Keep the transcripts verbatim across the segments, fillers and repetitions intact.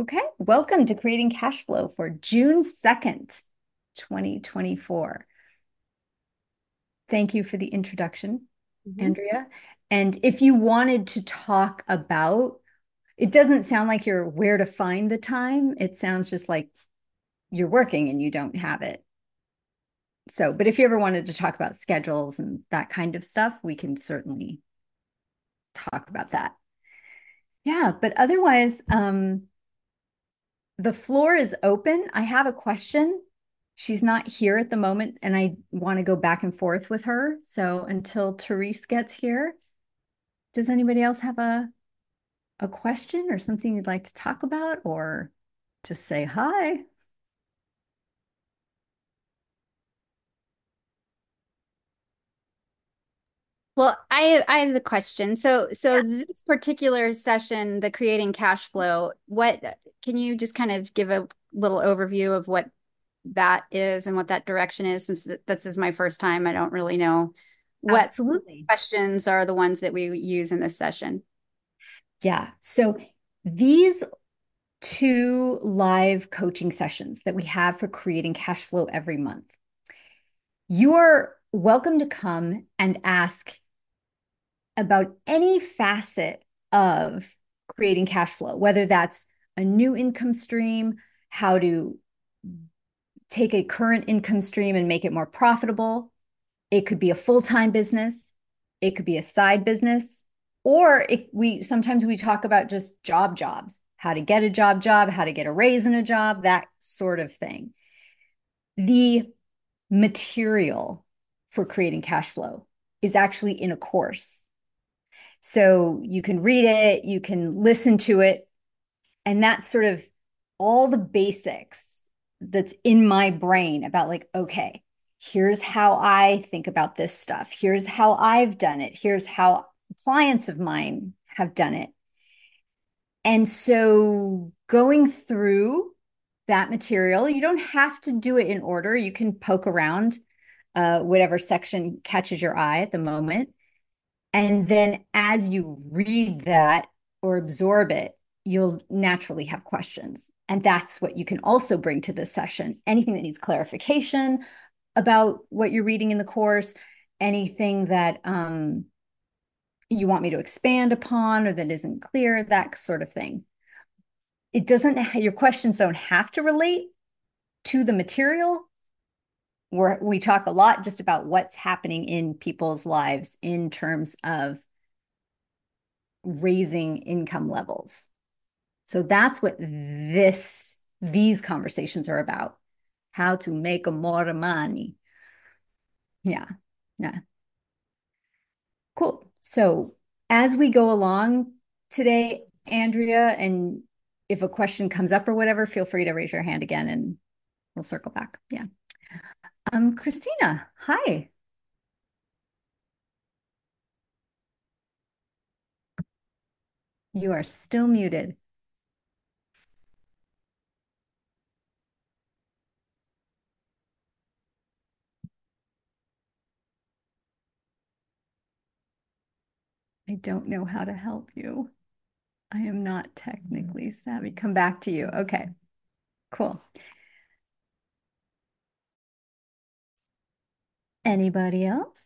Okay, welcome to Creating Cash Flow for June second, twenty twenty-four. Thank you for the introduction, Mhm. Andrea. And if you wanted to talk about, it doesn't sound like you're where to find the time. It sounds just like you're working and you don't have it. So, but if you ever wanted to talk about schedules and that kind of stuff, we can certainly talk about that. Yeah, but otherwise, um, the floor is open. I have a question. She's not here at the moment, and I want to go back and forth with her. So until Therese gets here, does anybody else have a, a question or something you'd like to talk about or just say hi? Well, I I have the question. So so this particular session, the creating cash flow, what can you just kind of give a little overview of what that is and what that direction is, since th this is my first time, I don't really know what Absolutely. questions are the ones that we use in this session. Yeah. So these two live coaching sessions that we have for creating cash flow every month, you are welcome to come and ask about any facet of creating cash flow, whether that's a new income stream, how to take a current income stream and make it more profitable. It could be a full-time business, it could be a side business, or it, we sometimes we talk about just job jobs, how to get a job job, how to get a raise in a job, that sort of thing. The material for creating cash flow is actually in a course. So you can read it, you can listen to it, and that's sort of all the basics that's in my brain about like, okay, here's how I think about this stuff. Here's how I've done it. Here's how clients of mine have done it. And so going through that material, you don't have to do it in order. You can poke around uh, whatever section catches your eye at the moment. And then as you read that or absorb it, you'll naturally have questions. And that's what you can also bring to this session. Anything that needs clarification about what you're reading in the course, anything that um, you want me to expand upon or that isn't clear, that sort of thing. It doesn't, your questions don't have to relate to the material. Where we talk a lot just about what's happening in people's lives in terms of raising income levels. So that's what this these conversations are about. How to make more money. Yeah. Yeah. Cool. So as we go along today, Andrea, and if a question comes up or whatever, feel free to raise your hand again and we'll circle back. Yeah. Um, Christina, hi. You are still muted. I don't know how to help you. I am not technically savvy. Come back to you. Okay, cool. Anybody else?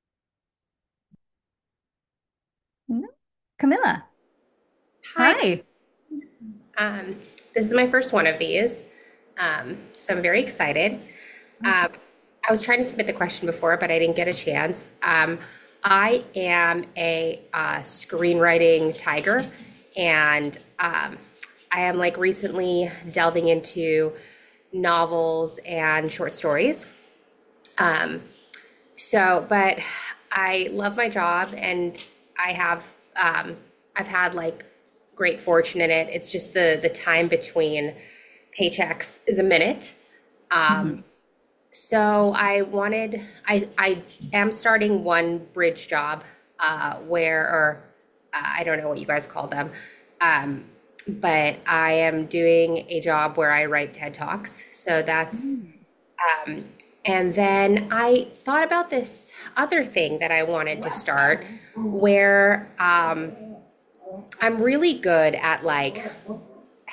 No. Camilla, Hi. hi. Um, this is my first one of these, um, so I'm very excited. Um, I was trying to submit the question before, but I didn't get a chance. Um, I am a uh, screenwriting tiger, and um, I am like recently delving into novels and short stories. Um, so, but I love my job, and I have um, I've had like great fortune in it. It's just the the time between paychecks is a minute. Mhm. Um, so I wanted I I am starting one bridge job uh, where or uh, I don't know what you guys call them. Um, but I am doing a job where I write TED Talks. So that's Mm. um, and then I thought about this other thing that I wanted to start where um, I'm really good at like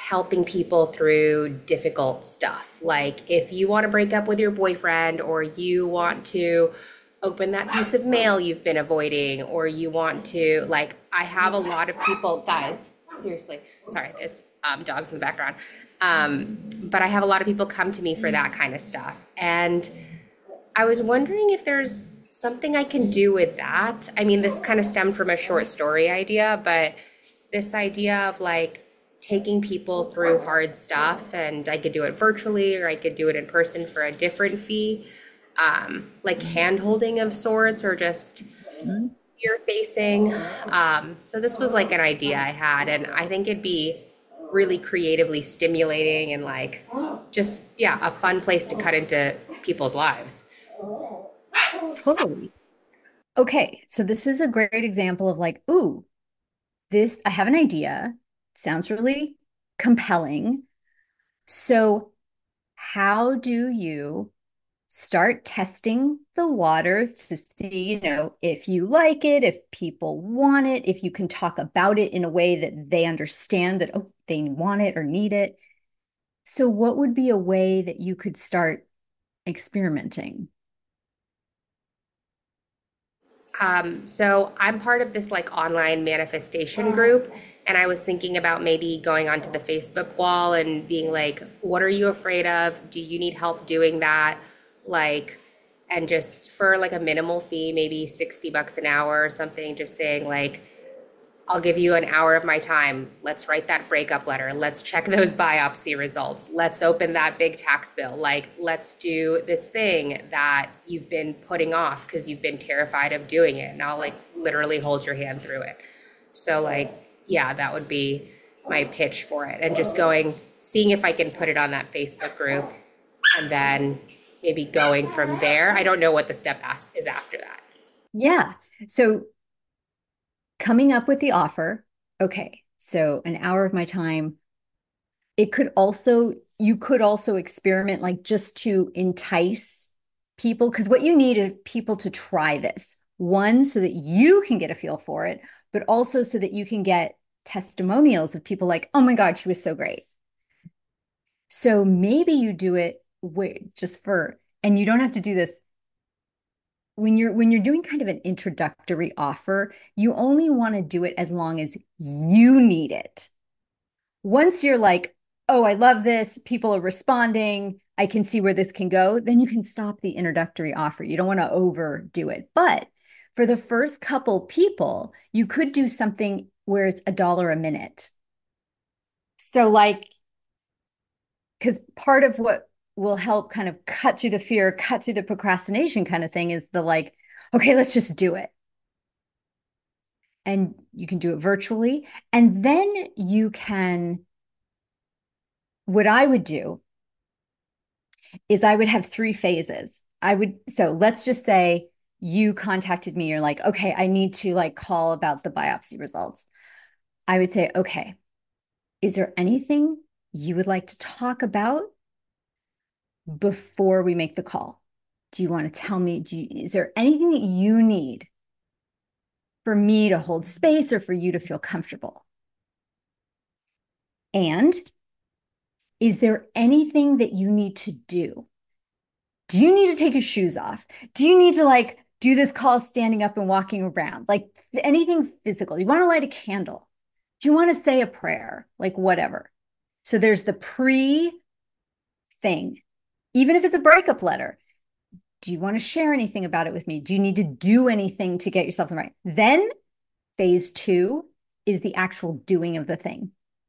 helping people through difficult stuff. Like if you want to break up with your boyfriend, or you want to open that piece of mail you've been avoiding, or you want to, like, I have a lot of people, guys, seriously, sorry, there's um, dogs in the background. Um, but I have a lot of people come to me for that kind of stuff. And I was wondering if there's something I can do with that. I mean, this kind of stemmed from a short story idea, but this idea of like taking people through hard stuff, and I could do it virtually or I could do it in person for a different fee, um, like hand holding of sorts, or just peer facing. Um, so this was like an idea I had, and I think it'd be really creatively stimulating and like just, yeah, a fun place to cut into people's lives. Totally. Okay, so this is a great example of like, ooh, this, I have an idea. Sounds really compelling. So, how do you start testing the waters to see, you know, if you like it, if people want it, if you can talk about it in a way that they understand that, oh, they want it or need it. So, what would be a way that you could start experimenting? Um, so I'm part of this like online manifestation group, and I was thinking about maybe going onto the Facebook wall and being like, what are you afraid of? Do you need help doing that? Like, and just for like a minimal fee, maybe sixty bucks an hour or something, just saying like, I'll give you an hour of my time. Let's write that breakup letter. Let's check those biopsy results. Let's open that big tax bill. Like, let's do this thing that you've been putting off because you've been terrified of doing it. And I'll like literally hold your hand through it. So like, yeah, that would be my pitch for it. And just going, seeing if I can put it on that Facebook group, and then maybe going from there. I don't know what the step is after that. Yeah. So coming up with the offer, okay, so an hour of my time. It could also, you could also experiment like just to entice people, because what you need is people to try this. One, so that you can get a feel for it, but also so that you can get testimonials of people like, oh my God, she was so great. So maybe you do it with, just for, and you don't have to do this when you're when you're doing kind of an introductory offer. You only want to do it as long as you need it. Once you're like, oh, I love this, people are responding, I can see where this can go, then you can stop the introductory offer. You don't want to overdo it. But for the first couple people, you could do something where it's a dollar a minute. So, like, because part of what will help kind of cut through the fear, cut through the procrastination kind of thing is the like, okay, let's just do it. And you can do it virtually. And then you can, what I would do is I would have three phases. I would, so let's just say you contacted me, you're like, okay, I need to like call about the biopsy results. I would say, okay, is there anything you would like to talk about before we make the call? Do you want to tell me, do you, is there anything that you need for me to hold space or for you to feel comfortable? And is there anything that you need to do? Do you need to take your shoes off? Do you need to like do this call standing up and walking around? Like anything physical? You want to light a candle? Do you want to say a prayer? Like whatever. So there's the pre thing. Even if it's a breakup letter, do you want to share anything about it with me? Do you need to do anything to get yourself in the right? Then phase two is the actual doing of the thing.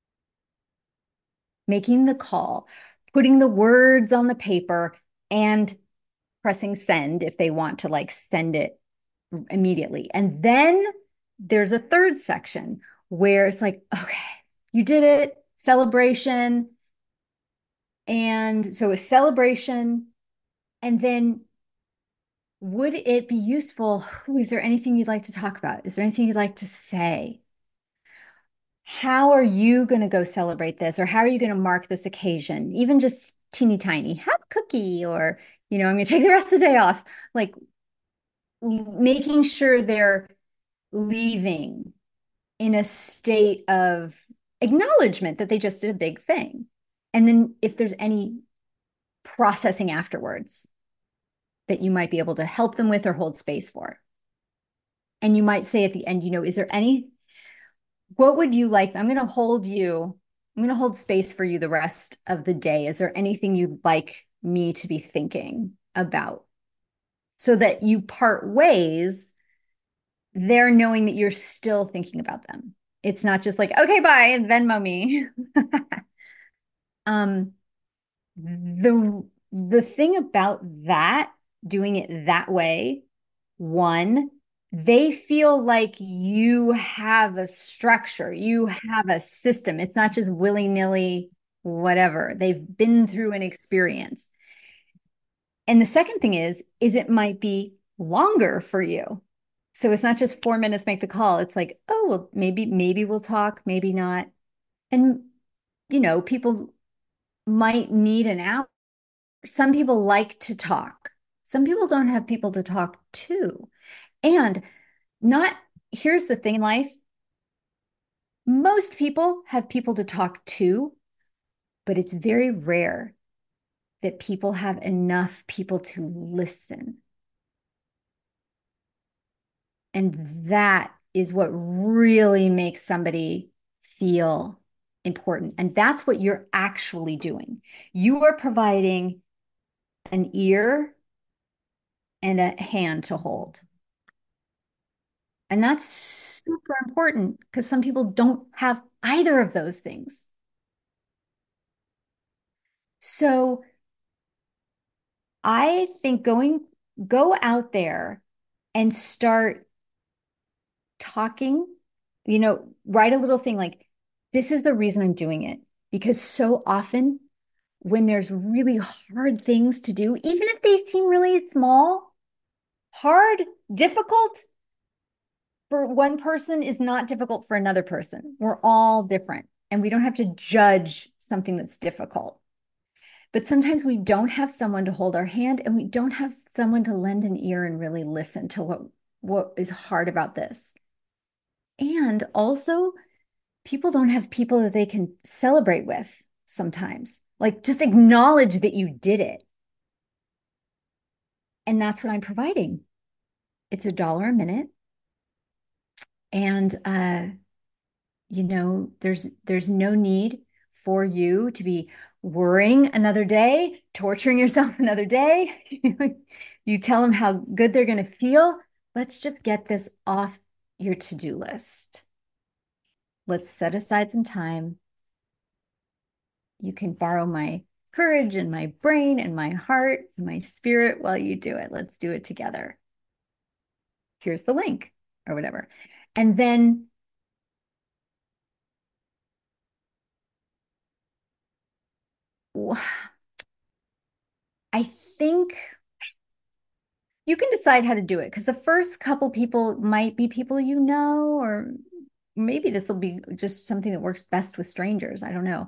Making the call, putting the words on the paper, and pressing send if they want to like send it immediately. And then there's a third section where it's like, okay, you did it, celebration. And so a celebration. And then would it be useful? Is there anything you'd like to talk about? Is there anything you'd like to say? How are you going to go celebrate this? Or how are you going to mark this occasion? Even just teeny tiny, have a cookie, or, you know, I'm going to take the rest of the day off. Like making sure they're leaving in a state of acknowledgement that they just did a big thing. And then if there's any processing afterwards that you might be able to help them with or hold space for. And you might say at the end, you know, is there any, what would you like? I'm going to hold you, I'm going to hold space for you the rest of the day. Is there anything you'd like me to be thinking about? So that you part ways, they're knowing that you're still thinking about them. It's not just like, okay, bye, and Venmo me. um, the the thing about that, doing it that way, one, they feel like you have a structure, you have a system. It's not just willy-nilly, whatever. They've been through an experience. And the second thing is, is it might be longer for you. So it's not just four minutes, make the call. It's like, oh, well, maybe, maybe we'll talk, maybe not. And, you know, people might need an hour. Some people like to talk. Some people don't have people to talk to. And not, here's the thing in life. Most people have people to talk to, but it's very rare that people have enough people to listen. And that is what really makes somebody feel important. And that's what you're actually doing. You are providing an ear and a hand to hold. And that's super important because some people don't have either of those things. So I think going, go out there and start talking, you know, write a little thing like, this is the reason I'm doing it. Because so often when there's really hard things to do, even if they seem really small, hard, difficult for one person is not difficult for another person. We're all different and we don't have to judge something that's difficult. But sometimes we don't have someone to hold our hand and we don't have someone to lend an ear and really listen to what, what is hard about this. And also, people don't have people that they can celebrate with sometimes. Like, just acknowledge that you did it. And that's what I'm providing. It's a dollar a minute. And uh, you know, there's there's no need for you to be worrying another day, torturing yourself another day. You tell them how good they're going to feel. Let's just get this off your to-do list. Let's set aside some time. You can borrow my courage and my brain and my heart and my spirit while you do it. Let's do it together. Here's the link or whatever. And then I think you can decide how to do it because the first couple people might be people you know, or maybe this will be just something that works best with strangers. I don't know.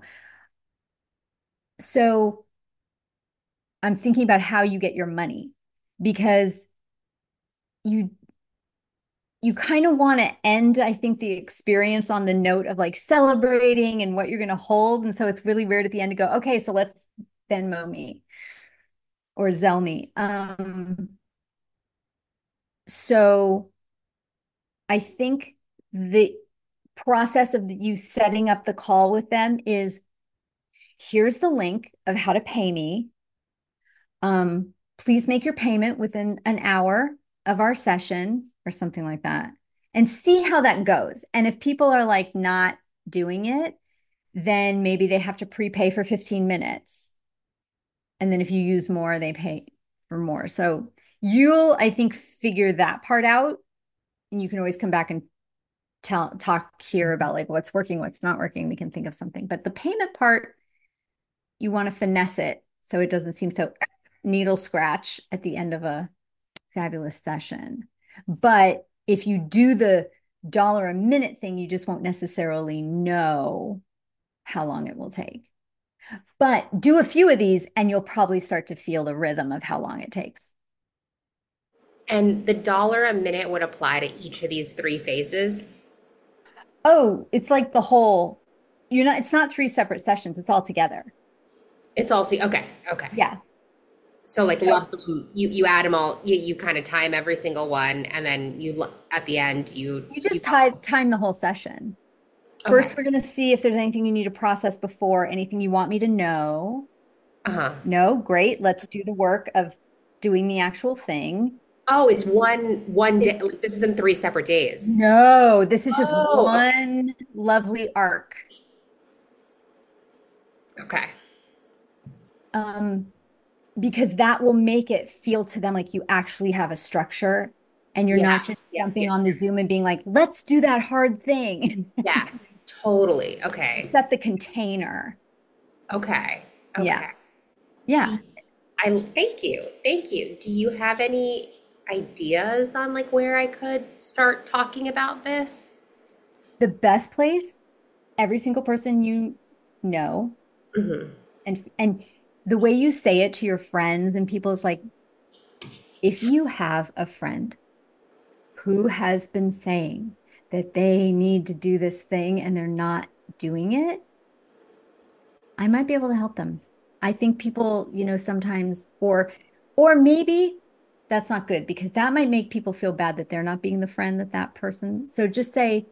So I'm thinking about how you get your money because you you kind of want to end, I think, the experience on the note of like celebrating and what you're going to hold. And so it's really weird at the end to go, okay, so let's Venmo me or Zelle me. Um, so I think the process of you setting up the call with them is here's the link of how to pay me. Um, please make your payment within an hour of our session or something like that and see how that goes. And if people are like not doing it, then maybe they have to prepay for fifteen minutes. And then if you use more, they pay for more. So you'll, I think, figure that part out. And you can always come back and tell talk here about like what's working, what's not working. We can think of something. But the payment part, you want to finesse it so it doesn't seem so needle scratch at the end of a fabulous session. But if you do the dollar a minute thing, you just won't necessarily know how long it will take. But do a few of these and you'll probably start to feel the rhythm of how long it takes. And the dollar a minute would apply to each of these three phases. Oh, it's like the whole You're not, it's not three separate sessions, it's all together. It's all to, okay, okay. Yeah. So like So lump them, you you add them all, you you kind of time every single one, and then you lo- at the end you you you just time time the whole session. okay. First, we're going to see if there's anything you need to process before, anything you want me to know. Uh-huh. No, great. Let's do the work of doing the actual thing. Oh, it's one one day. It, Like, this is in three separate days. no, this is just Oh, one lovely arc. okay. Um, because that will make it feel to them like you actually have a structure and you're not Yes, just yes, jumping yes, on the Zoom and being like, let's do that hard thing. yes. Totally. Okay. Set the container. Okay. Yeah. Okay. Do Yeah. you, I thank you. Thank you. Do you have any ideas on like where I could start talking about this? The best place, every single person you know, Hmm. and and the way you say it to your friends and people is like, if you have a friend who has been saying that they need to do this thing and they're not doing it, I might be able to help them. I think people, you know, sometimes, or or maybe that's not good because that might make people feel bad that they're not being the friend that that person. So just say,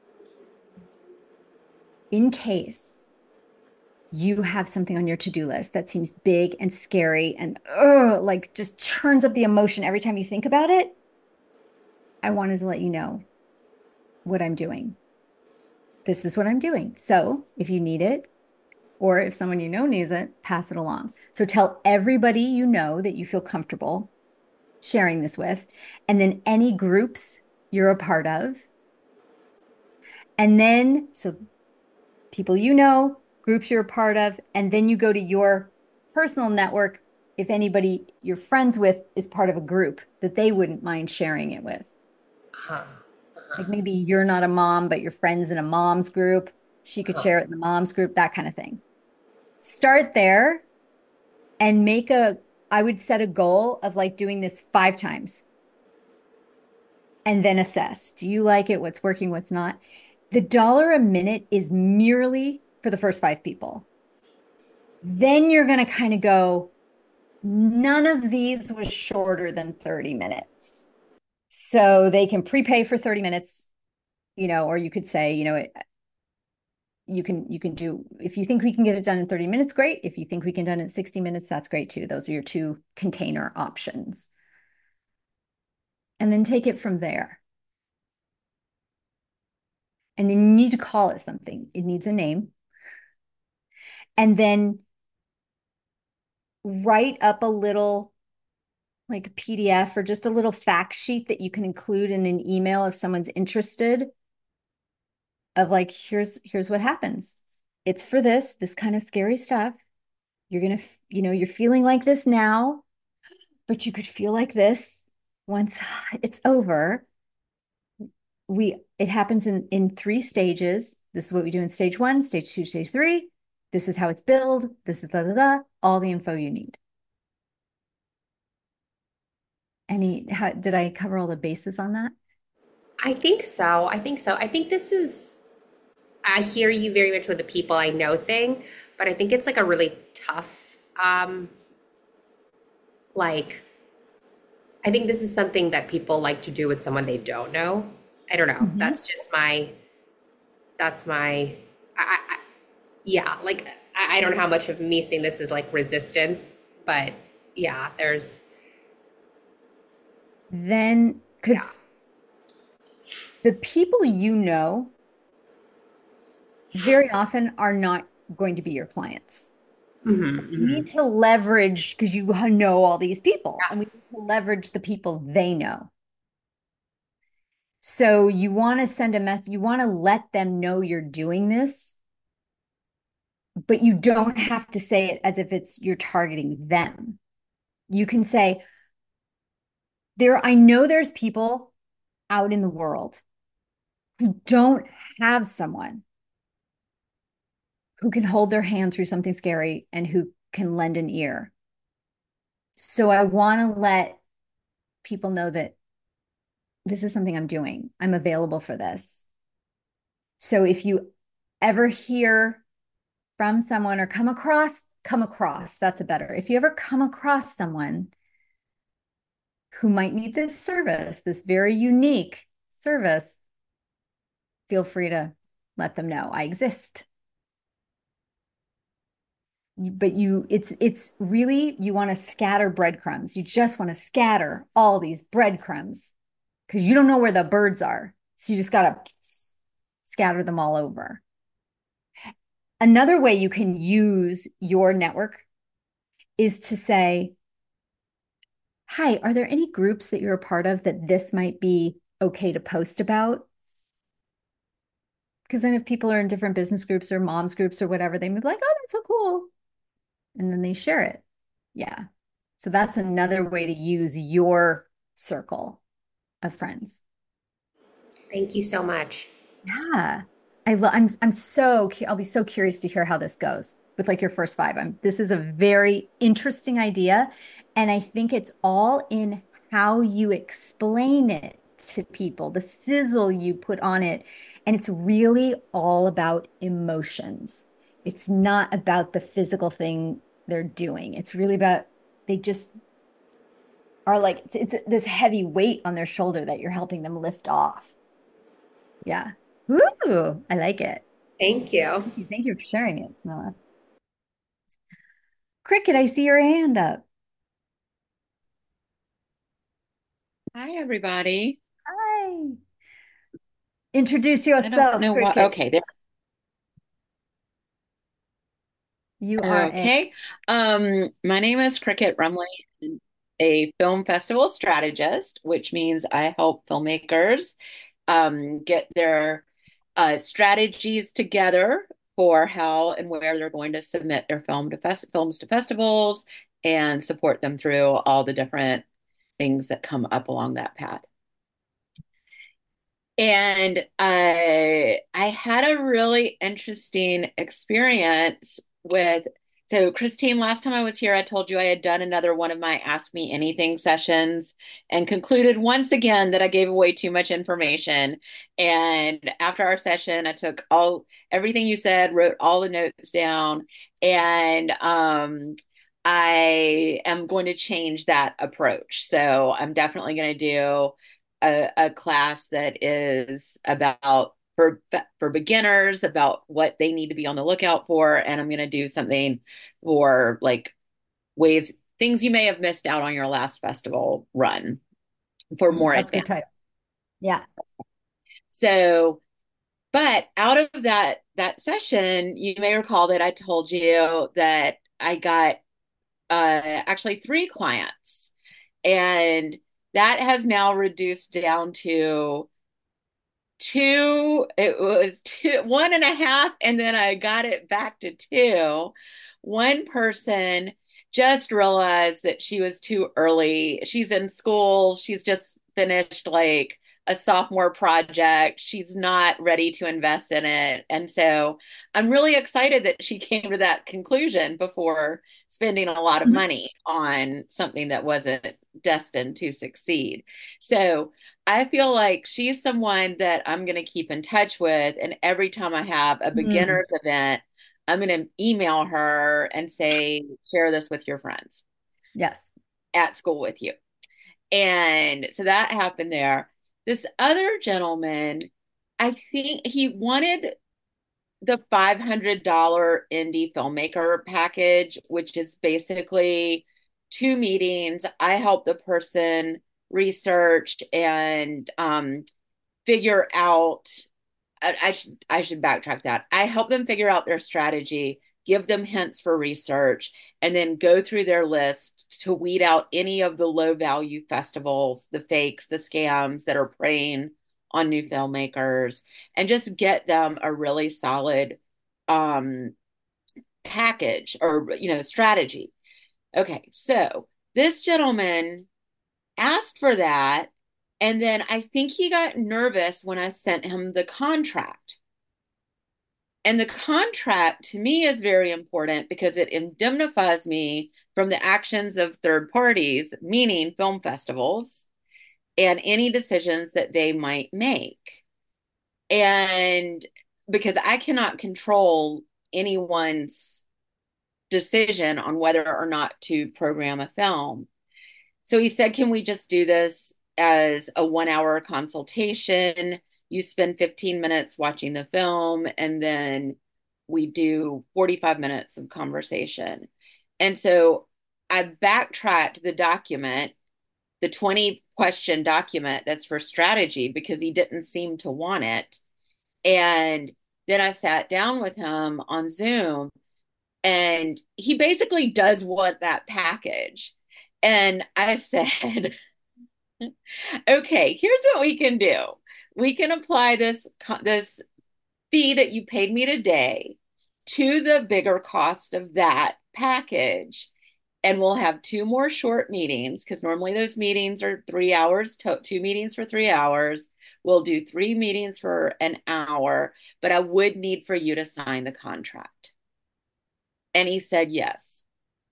in case you have something on your to-do list that seems big and scary and ugh, like just churns up the emotion every time you think about it, I wanted to let you know what I'm doing. This is what I'm doing. So if you need it, or if someone you know needs it, pass it along. So tell everybody you know that you feel comfortable sharing this with, and then any groups you're a part of. And then, so people you know, groups you're a part of, and then you go to your personal network if anybody you're friends with is part of a group that they wouldn't mind sharing it with. Uh-huh. Like Uh-huh. maybe you're not a mom, but your friend's in a mom's group. She could Uh-huh. share it in the mom's group, that kind of thing. Start there and make a, I would set a goal of like doing this five times and then assess. Do you like it? What's working? What's not? The dollar a minute is merely for the first five people. Then you're going to kind of go, none of these was shorter than thirty minutes. So they can prepay for thirty minutes, you know, or you could say, you know, it, you can you can do if you think we can get it done in thirty minutes, great. If you think we can done it in sixty minutes, that's great too. Those are your two container options. And then take it from there. And then you need to call it something. It needs a name. And then write up a little like a P D F or just a little fact sheet that you can include in an email if someone's interested of like, here's here's what happens. It's for this, this kind of scary stuff. You're gonna, you know, you're feeling like this now, but you could feel like this once it's over. We it happens in in three stages. This is what we do in stage one, stage two, stage three. This is how it's billed. This is da da da. All the info you need. Any, how, did I cover all the bases on that? I think so. I think so. I think this is, I hear you very much with the people I know thing, but I think it's like a really tough, um, like, I think this is something that people like to do with someone they don't know. I don't know. Mhm. That's just my, that's my, I, I, yeah, like, I, I don't know how much of me seeing this is like resistance, but yeah, there's, Then, yeah. because the people you know very often are not going to be your clients. Hmm. We need Hmm. to leverage because you know all these people and we need to leverage the people they know. So you want to send a message, you want to let them know you're doing this, but you don't have to say it as if it's you're targeting them. You can say, there, I know there's people out in the world who don't have someone who can hold their hand through something scary and who can lend an ear. So I want to let people know that this is something I'm doing. I'm available for this. So if you ever hear from someone or come across, come across, that's a better, if you ever come across someone who might need this service, this very unique service, feel free to let them know I exist. But you, it's it's really, you want to scatter breadcrumbs. You just want to scatter all these breadcrumbs because you don't know where the birds are. So you just got to scatter them all over. Another way you can use your network is to say, hi, are there any groups that you're a part of that this might be okay to post about? Because then if people are in different business groups or moms groups or whatever, they may be like, oh, that's so cool. And then they share it. Yeah. So that's another way to use your circle of friends. Thank you so much. Yeah. I love, I'm, I'm so, I'll be so curious to hear how this goes with like your first five. I'm, this is a very interesting idea. And I think it's all in how you explain it to people, the sizzle you put on it. And it's really all about emotions. It's not about the physical thing they're doing. It's really about, they just are like, it's, it's this heavy weight on their shoulder that you're helping them lift off. Yeah. Ooh, I like it. Thank you. Thank you, Thank you for sharing it, Camilla. Cricket, I see your hand up. Hi, everybody. Hi. Introduce I don't yourself, know what. Cricket. Okay, there. You are a Okay. Um, my name is Cricket Rumley, I'm a film festival strategist, which means I help filmmakers um, get their uh, strategies together for how and where they're going to submit their film to fest films to festivals and support them through all the different things that come up along that path. And I I had a really interesting experience with, so Christine, last time I was here, I told you I had done another one of my Ask Me Anything sessions and concluded once again that I gave away too much information. And after our session, I took all everything you said, wrote all the notes down, and um I am going to change that approach. So I'm definitely going to do a, a class that is about for for beginners, about what they need to be on the lookout for, and I'm going to do something for like ways things you may have missed out on your last festival run for more that's good advanced. type. Yeah. So, but out of that that session, you may recall that I told you that I got uh, actually three clients, and that has now reduced down to two. It was two, one and a half, and then I got it back to two. One person just realized that she was too early. She's in school. She's just finished like a sophomore project. She's not ready to invest in it. And so I'm really excited that she came to that conclusion before spending a lot of Mhm. money on something that wasn't destined to succeed. So I feel like she's someone that I'm going to keep in touch with. And every time I have a Mm, beginner's event, I'm going to email her and say, share this with your friends yes. at school with you. And so that happened there. This other gentleman, I think he wanted the five hundred dollars indie filmmaker package, which is basically two meetings. I help the person research and um, figure out. I, I should I should backtrack that. I help them figure out their strategy, give them hints for research, and then go through their list to weed out any of the low value festivals, the fakes, the scams that are preying on new filmmakers, and just get them a really solid um, package or you know strategy. Okay, so this gentleman asked for that, and then I think he got nervous when I sent him the contract. And the contract to me is very important because it indemnifies me from the actions of third parties, meaning film festivals, and any decisions that they might make. And because I cannot control anyone's decision on whether or not to program a film. So he said, can we just do this as a one hour consultation? You spend fifteen minutes watching the film, and then we do forty-five minutes of conversation. And so I backtracked the document, the twenty question document that's for strategy, because he didn't seem to want it. And then I sat down with him on Zoom, and he basically does want that package. And I said, okay, here's what we can do. We can apply this this fee that you paid me today to the bigger cost of that package. And we'll have two more short meetings, because normally those meetings are three hours, to- two meetings for three hours. We'll do three meetings for an hour, but I would need for you to sign the contract. And he said yes.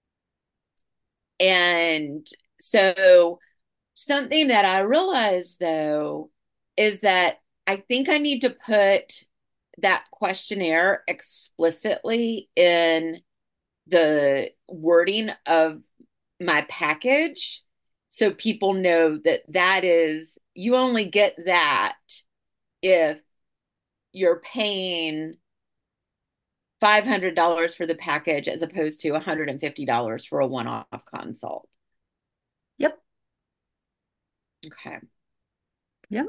And so something that I realized, though, is that I think I need to put that questionnaire explicitly in the wording of my package, so people know that that is, you only get that if you're paying five hundred dollars for the package as opposed to one hundred fifty dollars for a one-off consult. Yep. Okay. Yep.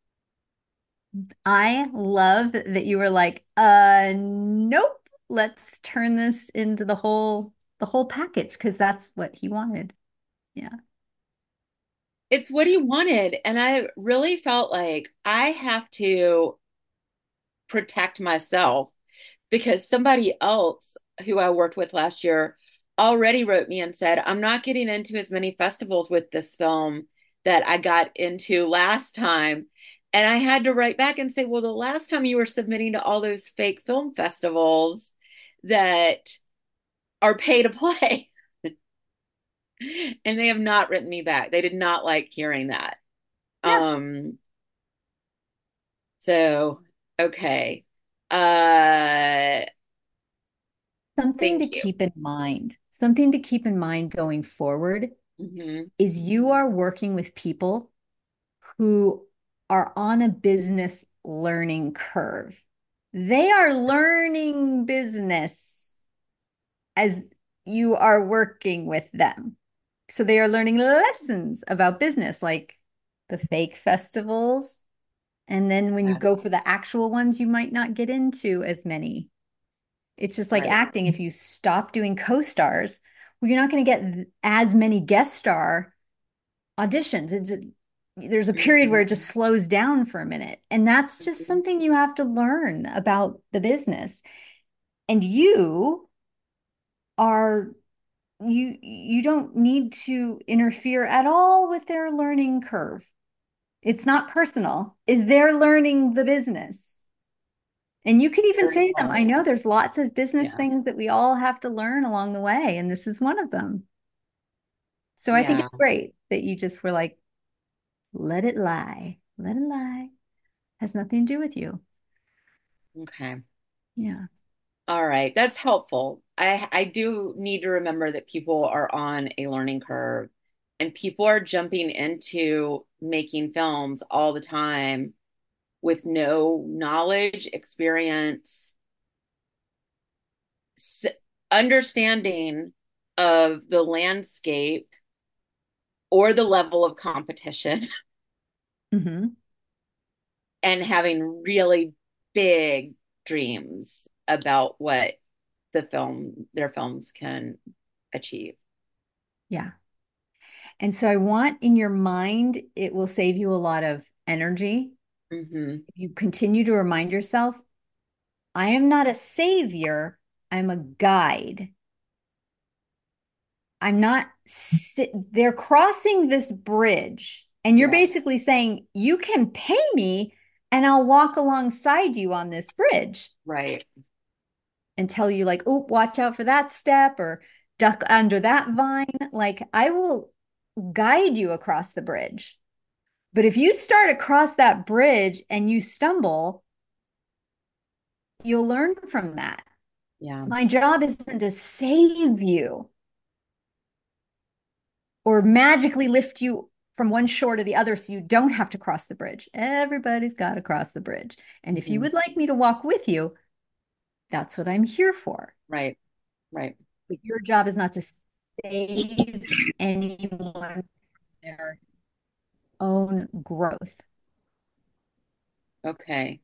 I love that you were like, uh, nope, let's turn this into the whole the whole package, because that's what he wanted. Yeah. It's what he wanted. And I really felt like I have to protect myself, because somebody else who I worked with last year already wrote me and said, I'm not getting into as many festivals with this film that I got into last time. And I had to write back and say, well, the last time you were submitting to all those fake film festivals that are pay to play. And they have not written me back. They did not like hearing that. Yeah. Um, so, okay. Uh, Something to thank you. keep in mind, something to keep in mind going forward Mm-hmm. is you are working with people who are on a business learning curve. They are learning business as you are working with them. So they are learning lessons about business, like the fake festivals. And then when you go for Yes. the actual ones, you might not get into as many. It's just like Right. acting. If you stop doing co-stars, well, you're not going to get as many guest star auditions. It's there's a period where Mm-hmm. it just slows down for a minute. And that's just Mm-hmm. something you have to learn about the business. And you are you you don't need to interfere at all with their learning curve. It's not personal. Is they're learning the business. And you can even Very say to them, I well. know there's lots of business Yeah. things that we all have to learn along the way, and this is one of them. So I think Yeah. it's great that you just were like, let it lie. Let it lie. Has nothing to do with you. Okay. Yeah. All right. That's helpful. I I do need to remember that people are on a learning curve, and people are jumping into making films all the time with no knowledge, experience, s- understanding of the landscape or the level of competition, Hmm. and having really big dreams about what the film their films can achieve. Yeah. And so I want in your mind, it will save you a lot of energy. Hmm. If you continue to remind yourself, I am not a savior, I'm a guide. I'm not, si- they're crossing this bridge. And you're Yeah, basically saying, you can pay me and I'll walk alongside you on this bridge right. and tell you, like, oh, watch out for that step or duck under that vine. Like, I will guide you across the bridge. But if you start across that bridge and you stumble, you'll learn from that. Yeah. My job isn't to save you or magically lift you from one shore to the other so you don't have to cross the bridge. Everybody's got to cross the bridge. And if you Mhm. would like me to walk with you, that's what I'm here for. Right. Right. But your job is not to save anyone their own growth. Okay.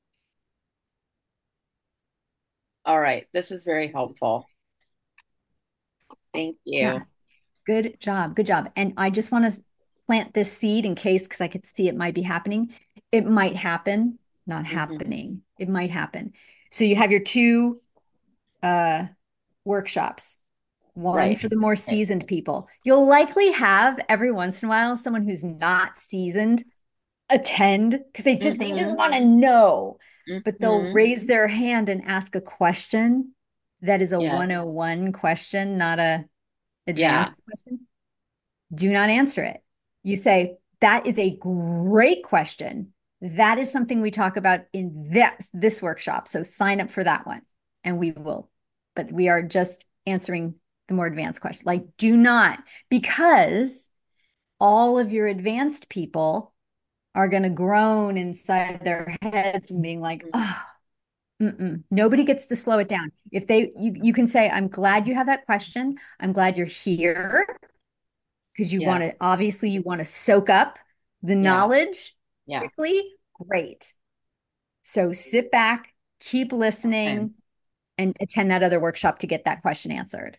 All right. This is very helpful. Thank Yeah. you. Good job. Good job. And I just want to plant this seed in case, because I could see it might be happening. It might happen, not Hmm. happening. It might happen. So you have your two uh, workshops, one Right. for the more Right. seasoned people. You'll likely have every once in a while someone who's not seasoned attend because they just they just Hmm. want to know, but they'll Hmm. raise their hand and ask a question that is a Yes. one oh one question, not a Yeah. advanced question. Do not answer it. You say, that is a great question. That is something we talk about in this, this workshop. So sign up for that one and we will. But we are just answering the more advanced question. Like, do not, because all of your advanced people are going to groan inside their heads and being like, oh, mm-mm. Nobody gets to slow it down. If they, you, you can say, I'm glad you have that question. I'm glad you're here because you want Yes. to obviously you want to soak up the Yeah. knowledge Yeah. quickly. Great. So sit back, keep Okay. listening, and attend that other workshop to get that question answered.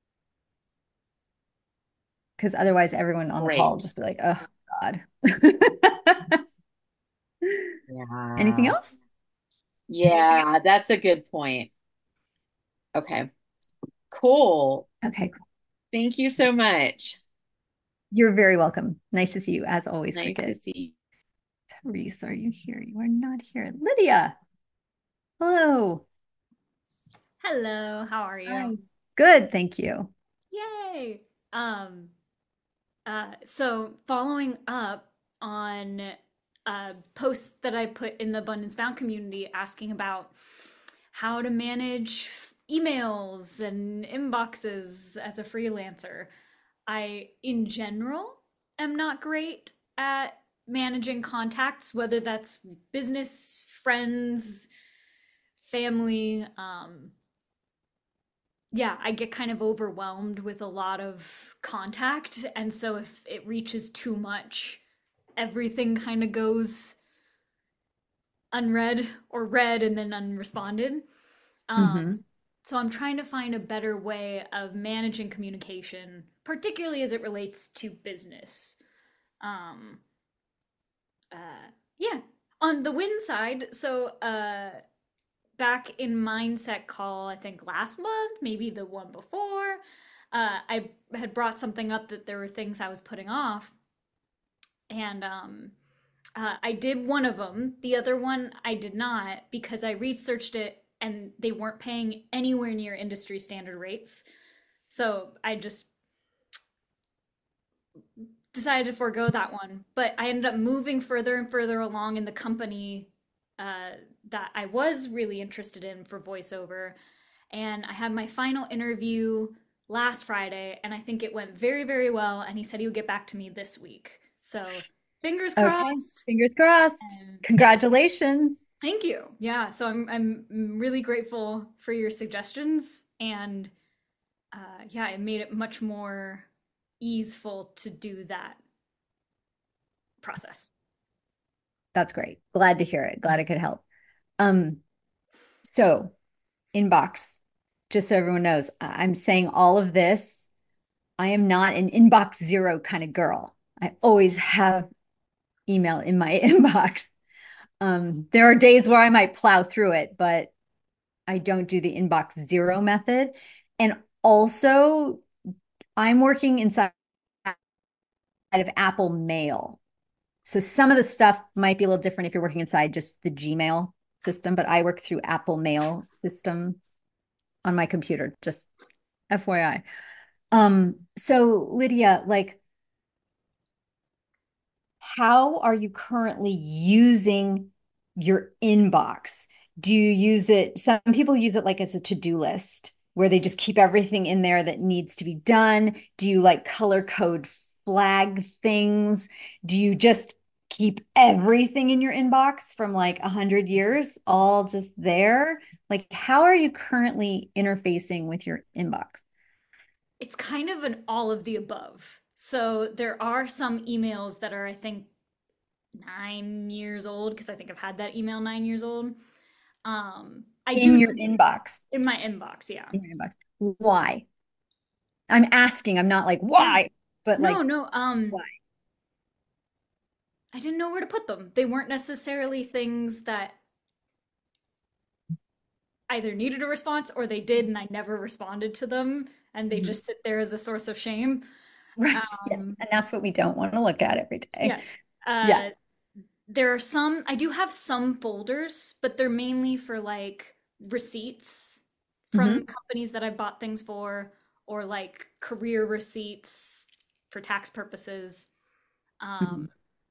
Because otherwise, everyone on the call will Great. just be like, oh, God. Anything Yeah. else? Yeah, that's a good point. Okay. Cool. Okay. Thank you so much. You're very welcome. Nice to see you, as always, Nice to Cricket. see you. Therese, are you here? You are not here. Lydia, hello. Hello, how are Hi. you? Good, thank you. Yay! Um, uh, so following up on a post that I put in the Abundance Bound community asking about how to manage emails and inboxes as a freelancer. I, in general, am not great at managing contacts, whether that's business, friends, family. Um, yeah, I get kind of overwhelmed with a lot of contact. And so if it reaches too much, everything kind of goes unread or read and then unresponded. Um, Hmm. so I'm trying to find a better way of managing communication, particularly as it relates to business. Um, uh, yeah, on the win side, so uh, back in Mindset Call, I think last month, maybe the one before, uh, I had brought something up that there were things I was putting off. And um, uh, I did one of them. The other one I did not because I researched it and they weren't paying anywhere near industry standard rates. So I just decided to forego that one. But I ended up moving further and further along in the company uh, that I was really interested in for voiceover. And I had my final interview last Friday, and I think it went very, very well. And he said he would get back to me this week. So fingers Okay, crossed. fingers crossed. And Congratulations. thank you. Yeah, so I'm I'm really grateful for your suggestions, and uh, yeah, it made it much more easeful to do that process. That's great. Glad to hear it. Glad I could help. Um, so inbox, just so everyone knows, I- I'm saying all of this. I am not an inbox zero kind of girl. I always have email in my inbox. Um, there are days where I might plow through it, but I don't do the inbox zero method. And also, I'm working inside of Apple Mail. So some of the stuff might be a little different if you're working inside just the Gmail system, but I work through Apple Mail system on my computer, just F Y I. Um, so Lydia, like, how are you currently using your inbox? Do you use it? Some people use it like as a to-do list where they just keep everything in there that needs to be done. Do you like color code flag things? Do you just keep everything in your inbox from like a hundred years all just there? Like, how are you currently interfacing with your inbox? It's kind of an all of the above. So there are some emails that are, I think, nine years old because I think I've had that email nine years old. Um, I In do your inbox. in my inbox, yeah. In your inbox. Why? I'm asking, I'm not like, why? But like, No, no, um, why? I didn't know where to put them. They weren't necessarily things that either needed a response or they did and I never responded to them and they Mhm. just sit there as a source of shame. Right. Yeah. Um, And that's what we don't want to look at every day. yeah. Yeah. Uh, there are some, I do have some folders, but they're mainly for like receipts from Mhm. companies that I bought things for or like career receipts for tax purposes. Mhm. Um,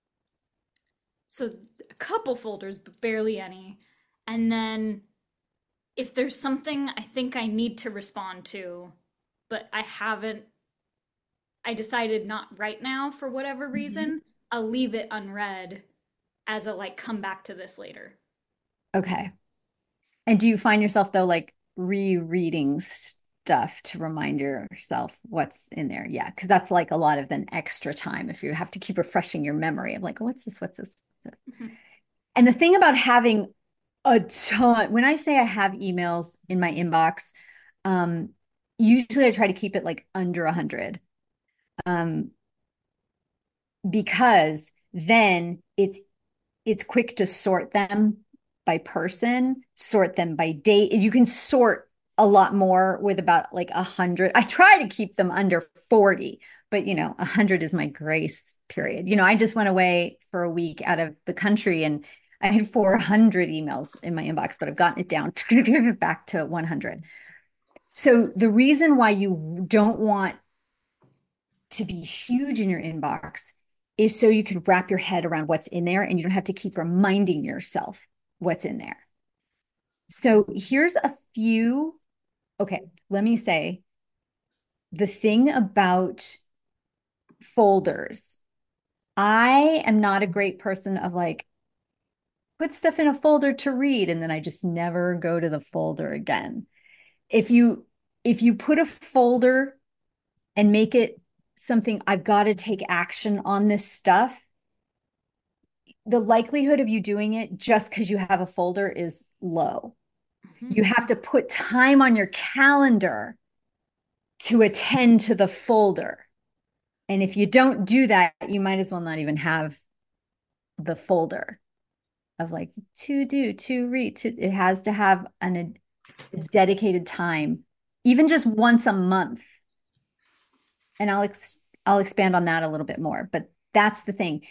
so a couple folders, but barely any. And then if there's something I think I need to respond to, but I haven't, I decided not right now for whatever Mhm. reason, I'll leave it unread as a like come back to this later. Okay. And do you find yourself though like rereading stuff to remind yourself what's in there? Yeah, because that's like a lot of then extra time if you have to keep refreshing your memory of like, what's this? What's this? What's this? Mhm. And the thing about having a ton, when I say I have emails in my inbox, um, usually I try to keep it like under a hundred. Um, because then it's it's quick to sort them by person, sort them by date. You can sort a lot more with about like a hundred. I try to keep them under forty, but you know, a hundred is my grace period. You know, I just went away for a week out of the country and I had four hundred emails in my inbox, but I've gotten it down back to one hundred. So the reason why you don't want to be huge in your inbox is so you can wrap your head around what's in there and you don't have to keep reminding yourself what's in there. So here's a few. Okay, let me say the thing about folders. I am not a great person of like, put stuff in a folder to read, and then I just never go to the folder again. If you if you put a folder and make it something I've got to take action on this stuff, the likelihood of you doing it just because you have a folder is low. You Mhm. have to put time on your calendar to attend to the folder. And if you don't do that, you might as well not even have the folder of like to do, to read. To, it has to have an, a dedicated time, even just once a month. And I'll ex- I'll expand on that a little bit more. But that's the thing.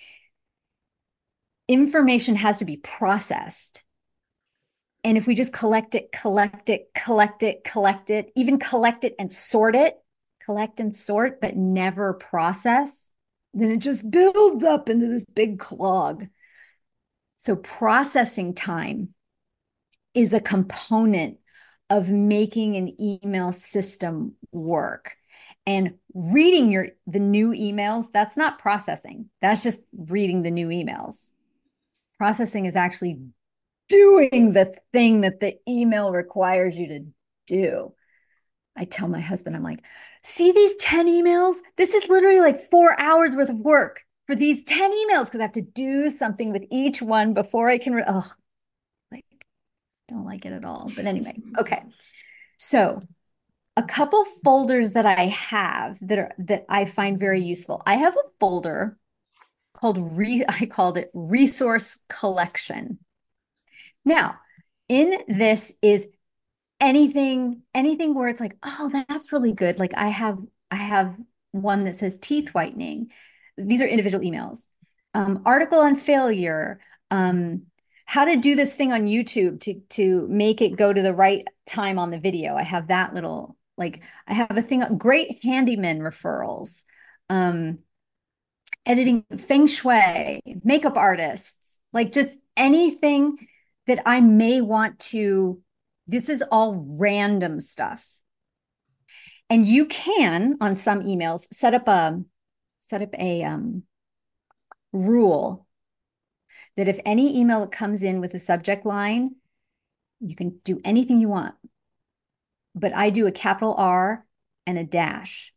Information has to be processed. And if we just collect it, collect it, collect it, collect it, even collect it and sort it, collect and sort, but never process, then it just builds up into this big clog. So processing time is a component of making an email system work. And reading your the new emails, that's not processing. That's just reading the new emails. Processing is actually doing the thing that the email requires you to do. I tell my husband, I'm like, see these ten emails? This is literally like four hours worth of work for these ten emails because I have to do something with each one before I can. Re- oh, like, don't like it at all. But anyway, okay. So a couple folders that I have that are that I find very useful. I have a folder called re I called it resource collection. Now, in this is anything anything where it's like, oh, that's really good. Like I have I have one that says teeth whitening. These are individual emails. Um, article on failure. Um, how to do this thing on YouTube to to make it go to the right time on the video. I have that little like I have a thing. Great handyman referrals. Um, editing feng shui, makeup artists, like just anything that I may want to, this is all random stuff. And you can, on some emails, set up a set up a um, rule that if any email that comes in with a subject line, you can do anything you want. But I do a capital R and a dash.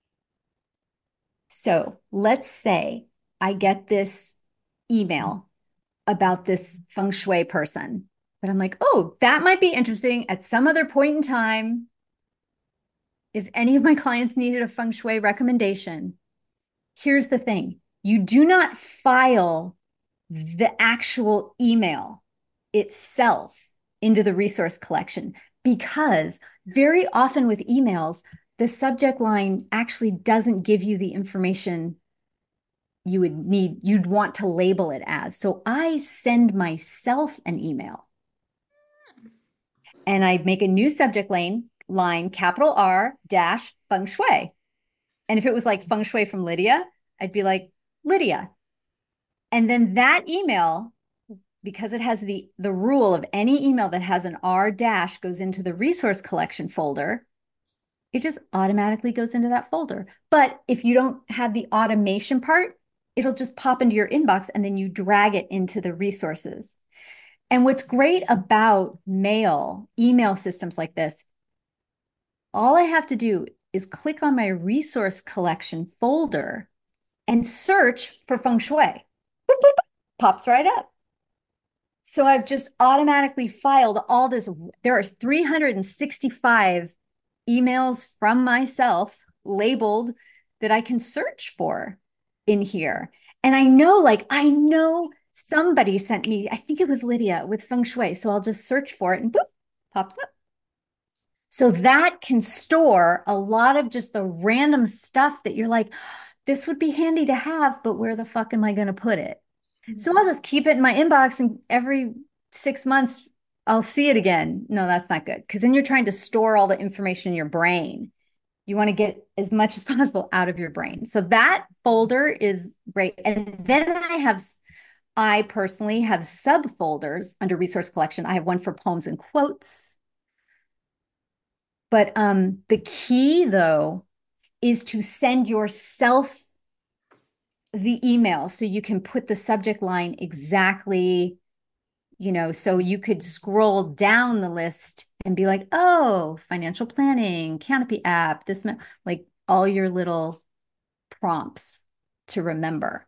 So let's say I get this email about this feng shui person that I'm like, oh, that might be interesting at some other point in time. If any of my clients needed a feng shui recommendation, here's the thing. You do not file the actual email itself into the resource collection, because very often with emails, the subject line actually doesn't give you the information you would need, you'd want to label it as. So I send myself an email and I make a new subject line, line capital R dash feng shui. And if it was like feng shui from Lydia, I'd be like, Lydia. And then that email, because it has the, the rule of any email that has an R dash goes into the resource collection folder, it just automatically goes into that folder. But if you don't have the automation part, it'll just pop into your inbox and then you drag it into the resources. And what's great about mail, email systems like this, all I have to do is click on my resource collection folder and search for feng shui. Boop, boop, boop, pops right up. So I've just automatically filed all this. There are three hundred sixty-five emails from myself labeled that I can search for in here. And I know, like, I know somebody sent me, I think it was Lydia with feng shui. So I'll just search for it and boop, pops up. So that can store a lot of just the random stuff that you're like, this would be handy to have, but where the fuck am I going to put it? Mm-hmm. So I'll just keep it in my inbox and every six months I'll see it again. No, that's not good. Because then you're trying to store all the information in your brain. You want to get as much as possible out of your brain. So that folder is great. And then I have, I personally have subfolders under resource collection. I have one for poems and quotes. But um, the key, though, is to send yourself the email so you can put the subject line exactly, you know, so you could scroll down the list and be like, oh, financial planning, Canopy app, this, like all your little prompts to remember.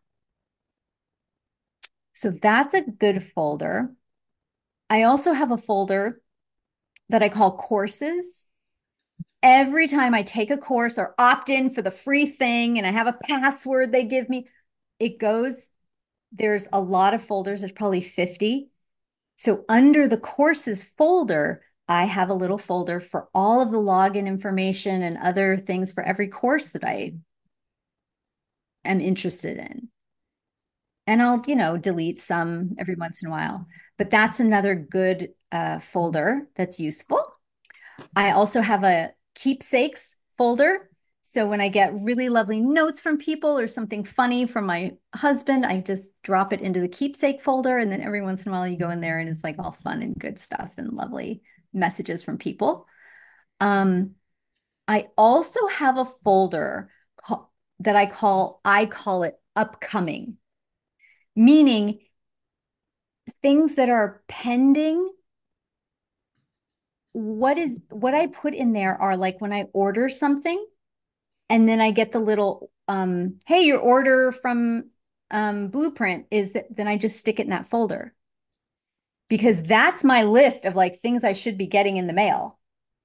So that's a good folder. I also have a folder that I call courses. Every time I take a course or opt in for the free thing and I have a password they give me, it goes, there's a lot of folders. There's probably fifty. So under the courses folder, I have a little folder for all of the login information and other things for every course that I am interested in. And I'll, you know, delete some every once in a while. But that's another good uh, folder that's useful. I also have a keepsakes folder. So when I get really lovely notes from people or something funny from my husband, I just drop it into the keepsake folder. And then every once in a while you go in there and it's like all fun and good stuff and lovely messages from people. Um, I also have a folder call, that I call, I call it upcoming, meaning things that are pending. What is what I put in there are like when I order something and then I get the little, um, hey, your order from um, Blueprint is that, then I just stick it in that folder because that's my list of like things I should be getting in the mail.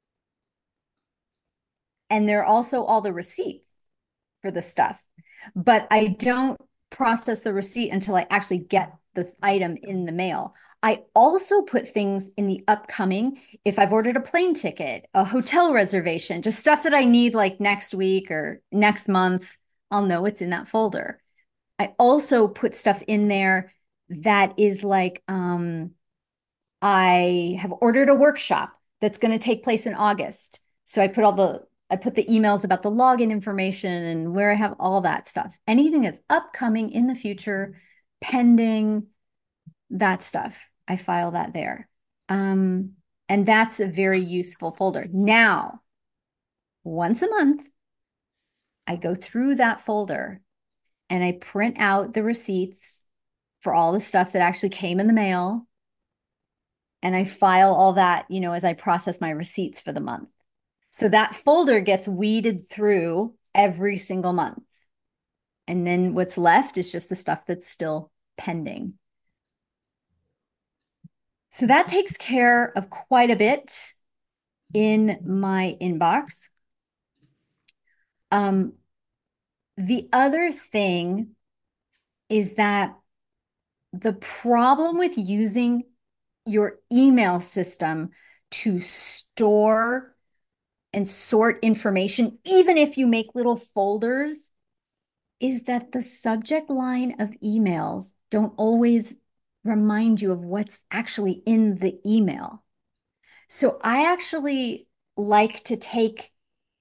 And there are also all the receipts for the stuff, but I don't process the receipt until I actually get the item in the mail. I also put things in the upcoming. If I've ordered a plane ticket, a hotel reservation, just stuff that I need like next week or next month, I'll know it's in that folder. I also put stuff in there that is like, um, I have ordered a workshop that's going to take place in August. So I put all the, I put the emails about the login information and where I have all that stuff. Anything that's upcoming in the future, pending, that stuff I file that there. Um, and that's a very useful folder. Now, once a month, I go through that folder and I print out the receipts for all the stuff that actually came in the mail. And I file all that, you know, as I process my receipts for the month. So that folder gets weeded through every single month. And then what's left is just the stuff that's still pending. So that takes care of quite a bit in my inbox. Um, the other thing is that the problem with using your email system to store and sort information, even if you make little folders, is that the subject line of emails don't always remind you of what's actually in the email. So I actually like to take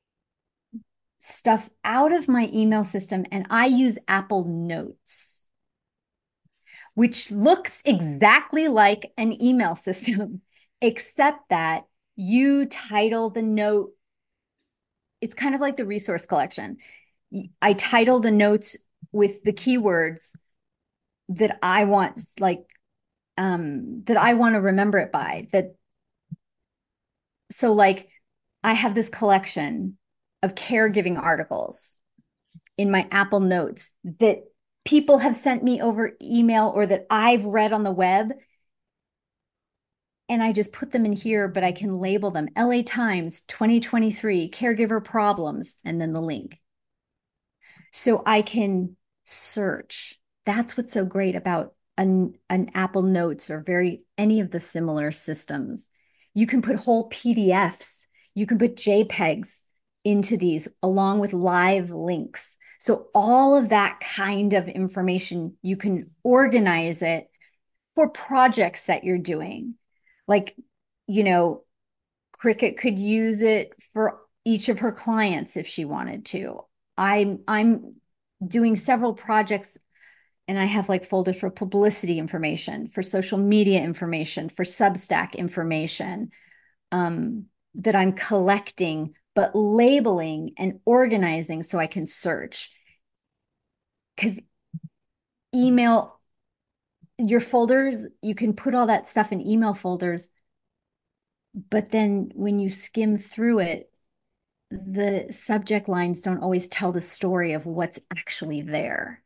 stuff out of my email system and I use Apple Notes, which looks exactly like an email system, except that you title the note. It's kind of like the resource collection. I title the notes with the keywords that I want, like, um, that I want to remember it by. That so like I have this collection of caregiving articles in my Apple Notes that people have sent me over email or that I've read on the web. And I just put them in here, but I can label them L A Times twenty twenty-three caregiver problems and then the link. So I can search. That's what's so great about an, an Apple Notes or very any of the similar systems. You can put whole P D Fs, you can put JPEGs into these along with live links. So all of that kind of information, you can organize it for projects that you're doing. Like, you know, Cricket could use it for each of her clients if she wanted to. I'm I'm doing several projects and I have like folders for publicity information, for social media information, for Substack information, um, that I'm collecting, but labeling and organizing so I can search. Because email, your folders, you can put all that stuff in email folders, but then when you skim through it, the subject lines don't always tell the story of what's actually there.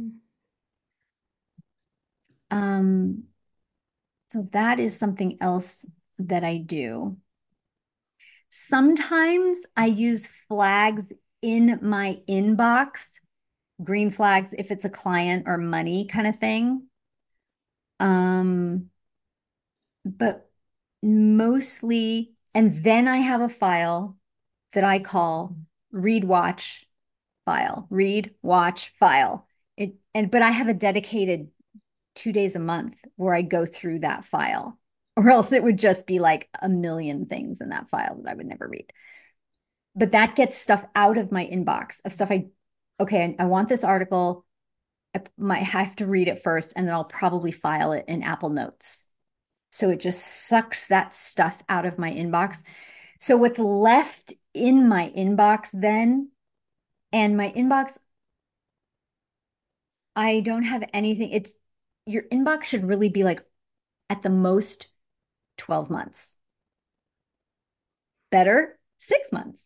Um, so that is something else that I do. Sometimes I use flags in my inbox, green flags if it's a client or money kind of thing. Um, but mostly, and then I have a file that I call read watch file, read watch file. It and but I have a dedicated two days a month where I go through that file, or else it would just be like a million things in that file that I would never read. But that gets stuff out of my inbox of stuff I, okay, I want this article. I might have to read it first, and then I'll probably file it in Apple Notes. So it just sucks that stuff out of my inbox. So what's left in my inbox then, and my inbox, I don't have anything. It's your inbox should really be like at the most twelve months. Better, six months.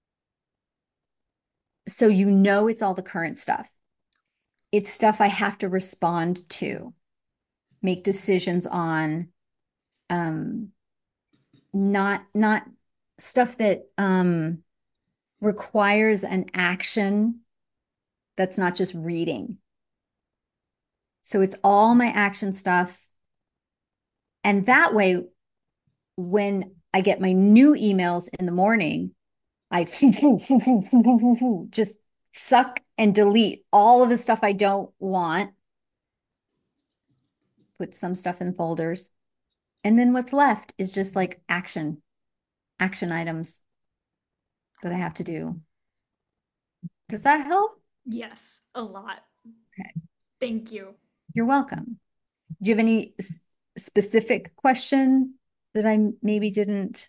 So you know it's all the current stuff. It's stuff I have to respond to, make decisions on, um, not not stuff that um requires an action that's not just reading. So it's all my action stuff. And that way, when I get my new emails in the morning, I just suck and delete all of the stuff I don't want, put some stuff in folders. And then what's left is just like action, action items that I have to do. Does that help? Yes, a lot. Okay. Thank you. You're welcome. Do you have any specific question that I maybe didn't.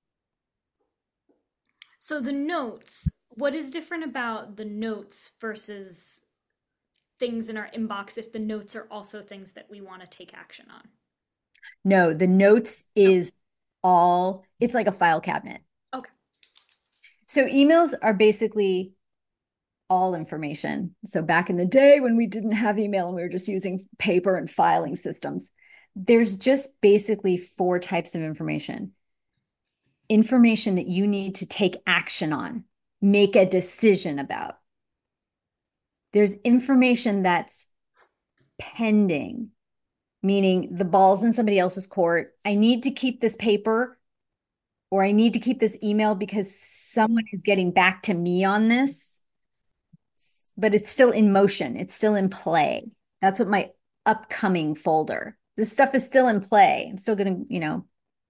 So the notes, what is different about the notes versus things in our inbox if the notes are also things that we want to take action on? No, the notes is all, it's like a file cabinet. Okay. So emails are basically all information. So back in the day when we didn't have email and we were just using paper and filing systems, there's just basically four types of information. Information that you need to take action on, make a decision about. There's information that's pending, meaning the ball's in somebody else's court. I need to keep this paper or I need to keep this email because someone is getting back to me on this, but it's still in motion. It's still in play. That's what my upcoming folder. This stuff is still in play. I'm still going to, you know,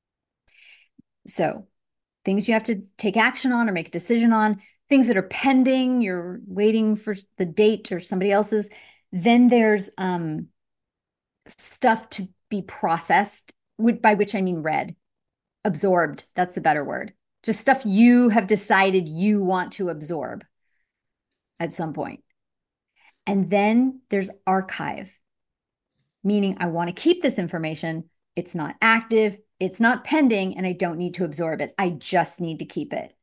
so things you have to take action on or make a decision on, things that are pending, you're waiting for the date or somebody else's. Then there's um, stuff to be processed, by which I mean read, absorbed. That's the better word. Just stuff you have decided you want to absorb at some point. And then there's archive, meaning I want to keep this information. It's not active, it's not pending, and I don't need to absorb it. I just need to keep it.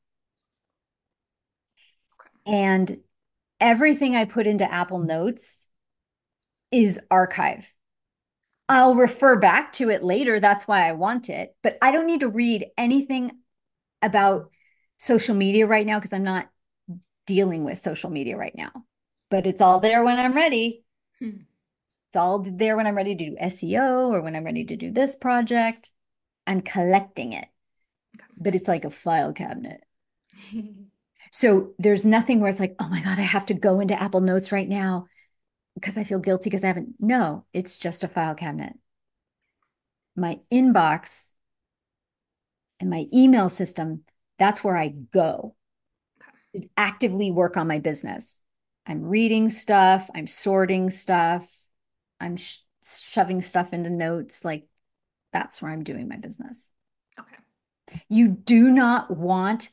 Okay. And everything I put into Apple Notes is archive. I'll refer back to it later. That's why I want it. But I don't need to read anything about social media right now because I'm not dealing with social media right now. But it's all there when I'm ready. Hmm. It's all there when I'm ready to do S E O or when I'm ready to do this project. I'm collecting it. But it's like a file cabinet. So there's nothing where it's like, oh my God, I have to go into Apple Notes right now because I feel guilty because I haven't. No, it's just a file cabinet. My inbox and my email system, that's where I go. Okay. Actively work on my business. I'm reading stuff. I'm sorting stuff. I'm sh- shoving stuff into notes. Like that's where I'm doing my business. Okay. You do not want,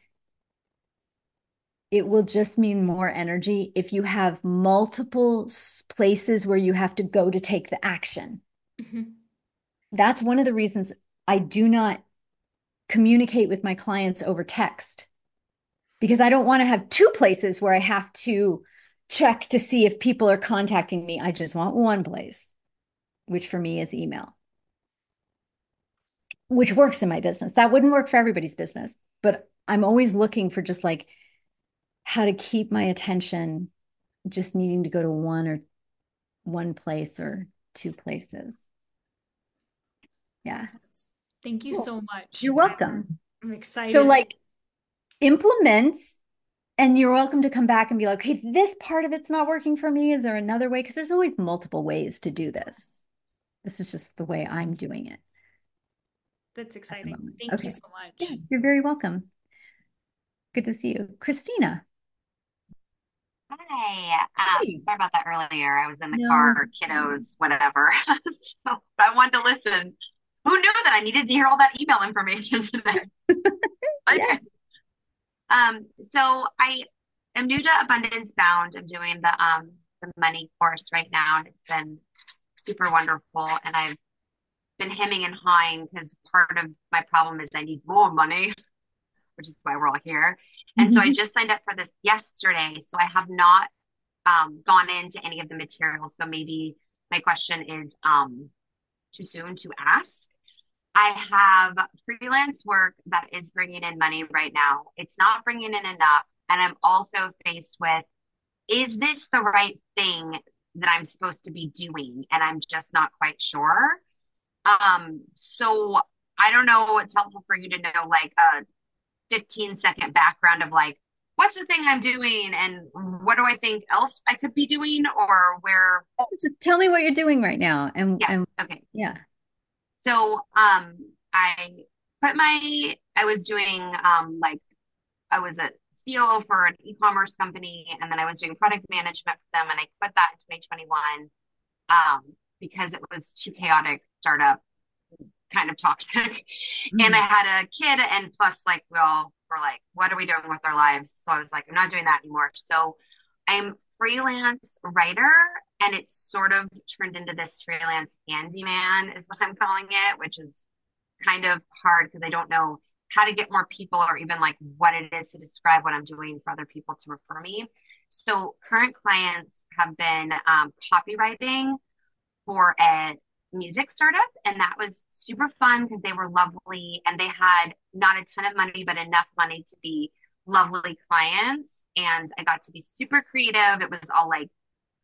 it will just mean more energy if you have multiple places where you have to go to take the action. Mm-hmm. That's one of the reasons I do not communicate with my clients over text because I don't want to have two places where I have to check to see if people are contacting me. I just want one place, which for me is email, which works in my business. That wouldn't work for everybody's business, but I'm always looking for just like how to keep my attention just needing to go to one or one place or two places. Yeah. Thank you cool. so much. You're welcome. I'm excited. So like implement, and you're welcome to come back and be like, hey, this part of it's not working for me. Is there another way? Because there's always multiple ways to do this. This is just the way I'm doing it. That's exciting. Thank okay. you so much. Yeah, you're very welcome. Good to see you. Christina. Hi. Um, hey. Sorry about that earlier. I was in the no. car, kiddos, whatever. So I wanted to listen. Who knew that I needed to hear all that email information today? Okay. Yeah. Um, so I am new to Abundance Bound. I'm doing the um the money course right now, and it's been super wonderful. And I've been hemming and hawing because part of my problem is I need more money, which is why we're all here. And mm-hmm. so I just signed up for this yesterday. So I have not um, gone into any of the materials. So maybe my question is um, too soon to ask. I have freelance work that is bringing in money right now. It's not bringing in enough. And I'm also faced with, is this the right thing that I'm supposed to be doing? And I'm just not quite sure. Um, so I don't know what's helpful for you to know, like a fifteen second background of like, what's the thing I'm doing and what do I think else I could be doing or where. Just tell me what you're doing right now. And yeah, and, okay. Yeah. So um, I put my, I was doing um, like, I was a C O O for an e-commerce company, and then I was doing product management for them, and I quit that in twenty twenty-one um, because it was too chaotic startup kind of toxic. And I had a kid, and plus, like, we all were like, what are we doing with our lives? So I was like, I'm not doing that anymore. So I'm freelance writer, and it's sort of turned into this freelance handyman, is what I'm calling it, which is kind of hard because I don't know how to get more people or even like what it is to describe what I'm doing for other people to refer me. So current clients have been um, copywriting for a music startup, and that was super fun because they were lovely and they had not a ton of money but enough money to be lovely clients, and I got to be super creative. It was all like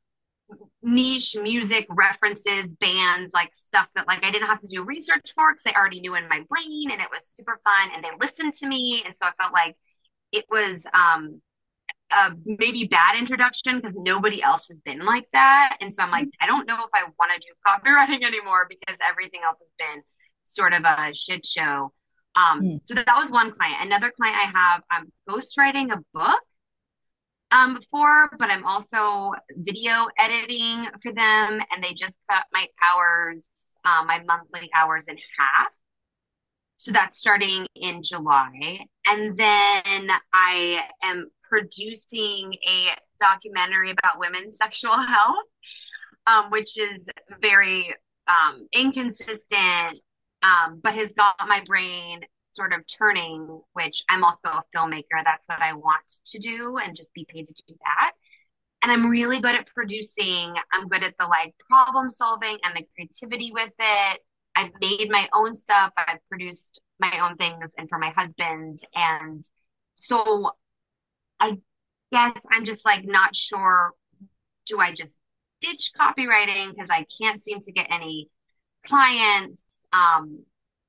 niche music references, bands, like stuff that like I didn't have to do research for because I already knew in my brain, and it was super fun and they listened to me, and so I felt like it was um a maybe bad introduction because nobody else has been like that. And so I'm like, I don't know if I want to do copywriting anymore because everything else has been sort of a shit show. Um, Mm. so that, that was one client. Another client I have, I'm ghostwriting a book um for, but I'm also video editing for them, and they just cut my hours, um, my monthly hours in half. So that's starting in July. And then I am producing a documentary about women's sexual health, um, which is very um, inconsistent, um, but has got my brain sort of turning, which I'm also a filmmaker. That's what I want to do and just be paid to do that. And I'm really good at producing. I'm good at the like problem solving and the creativity with it. I've made my own stuff. I've produced my own things and for my husband. And so I guess I'm just like not sure. Do I just ditch copywriting because I can't seem to get any clients? Um,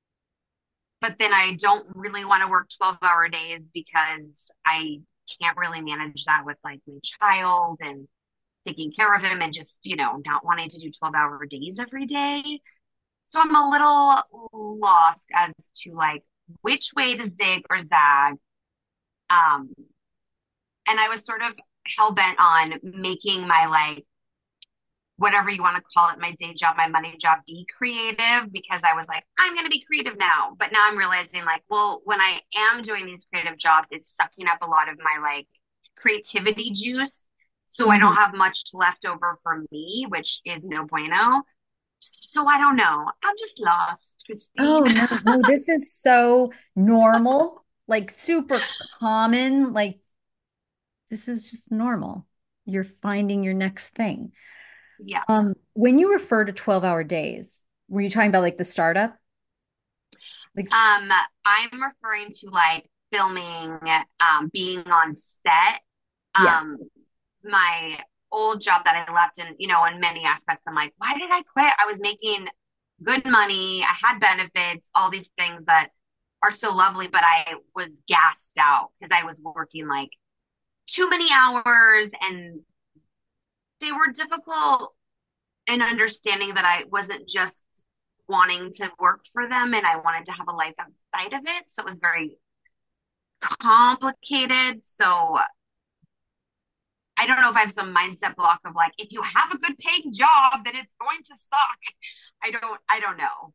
but then I don't really want to work twelve hour days because I can't really manage that with like my child and taking care of him and just, you know, not wanting to do twelve hour days every day. So I'm a little lost as to like which way to zig or zag. Um, and I was sort of hell bent on making my like whatever you want to call it, my day job, my money job, be creative because I was like, I'm going to be creative now. But now I'm realizing like, well, when I am doing these creative jobs, it's sucking up a lot of my like creativity juice. So mm-hmm. I don't have much left over for me, which is no bueno. So I don't know. I'm just lost, Christine. Oh, no, no, this is so normal, like super common. Like, this is just normal. You're finding your next thing. Yeah. Um, when you refer to twelve hour days, were you talking about like the startup? Like, um, I'm referring to like filming, um, being on set. Yeah. Um, my old job that I left, and you know, in many aspects, I'm like, why did I quit? I was making good money, I had benefits, all these things that are so lovely, but I was gassed out because I was working like too many hours, and they were difficult in understanding that I wasn't just wanting to work for them and I wanted to have a life outside of it. So it was very complicated. So I don't know if I have some mindset block of like, if you have a good paying job, then it's going to suck. I don't, I don't know.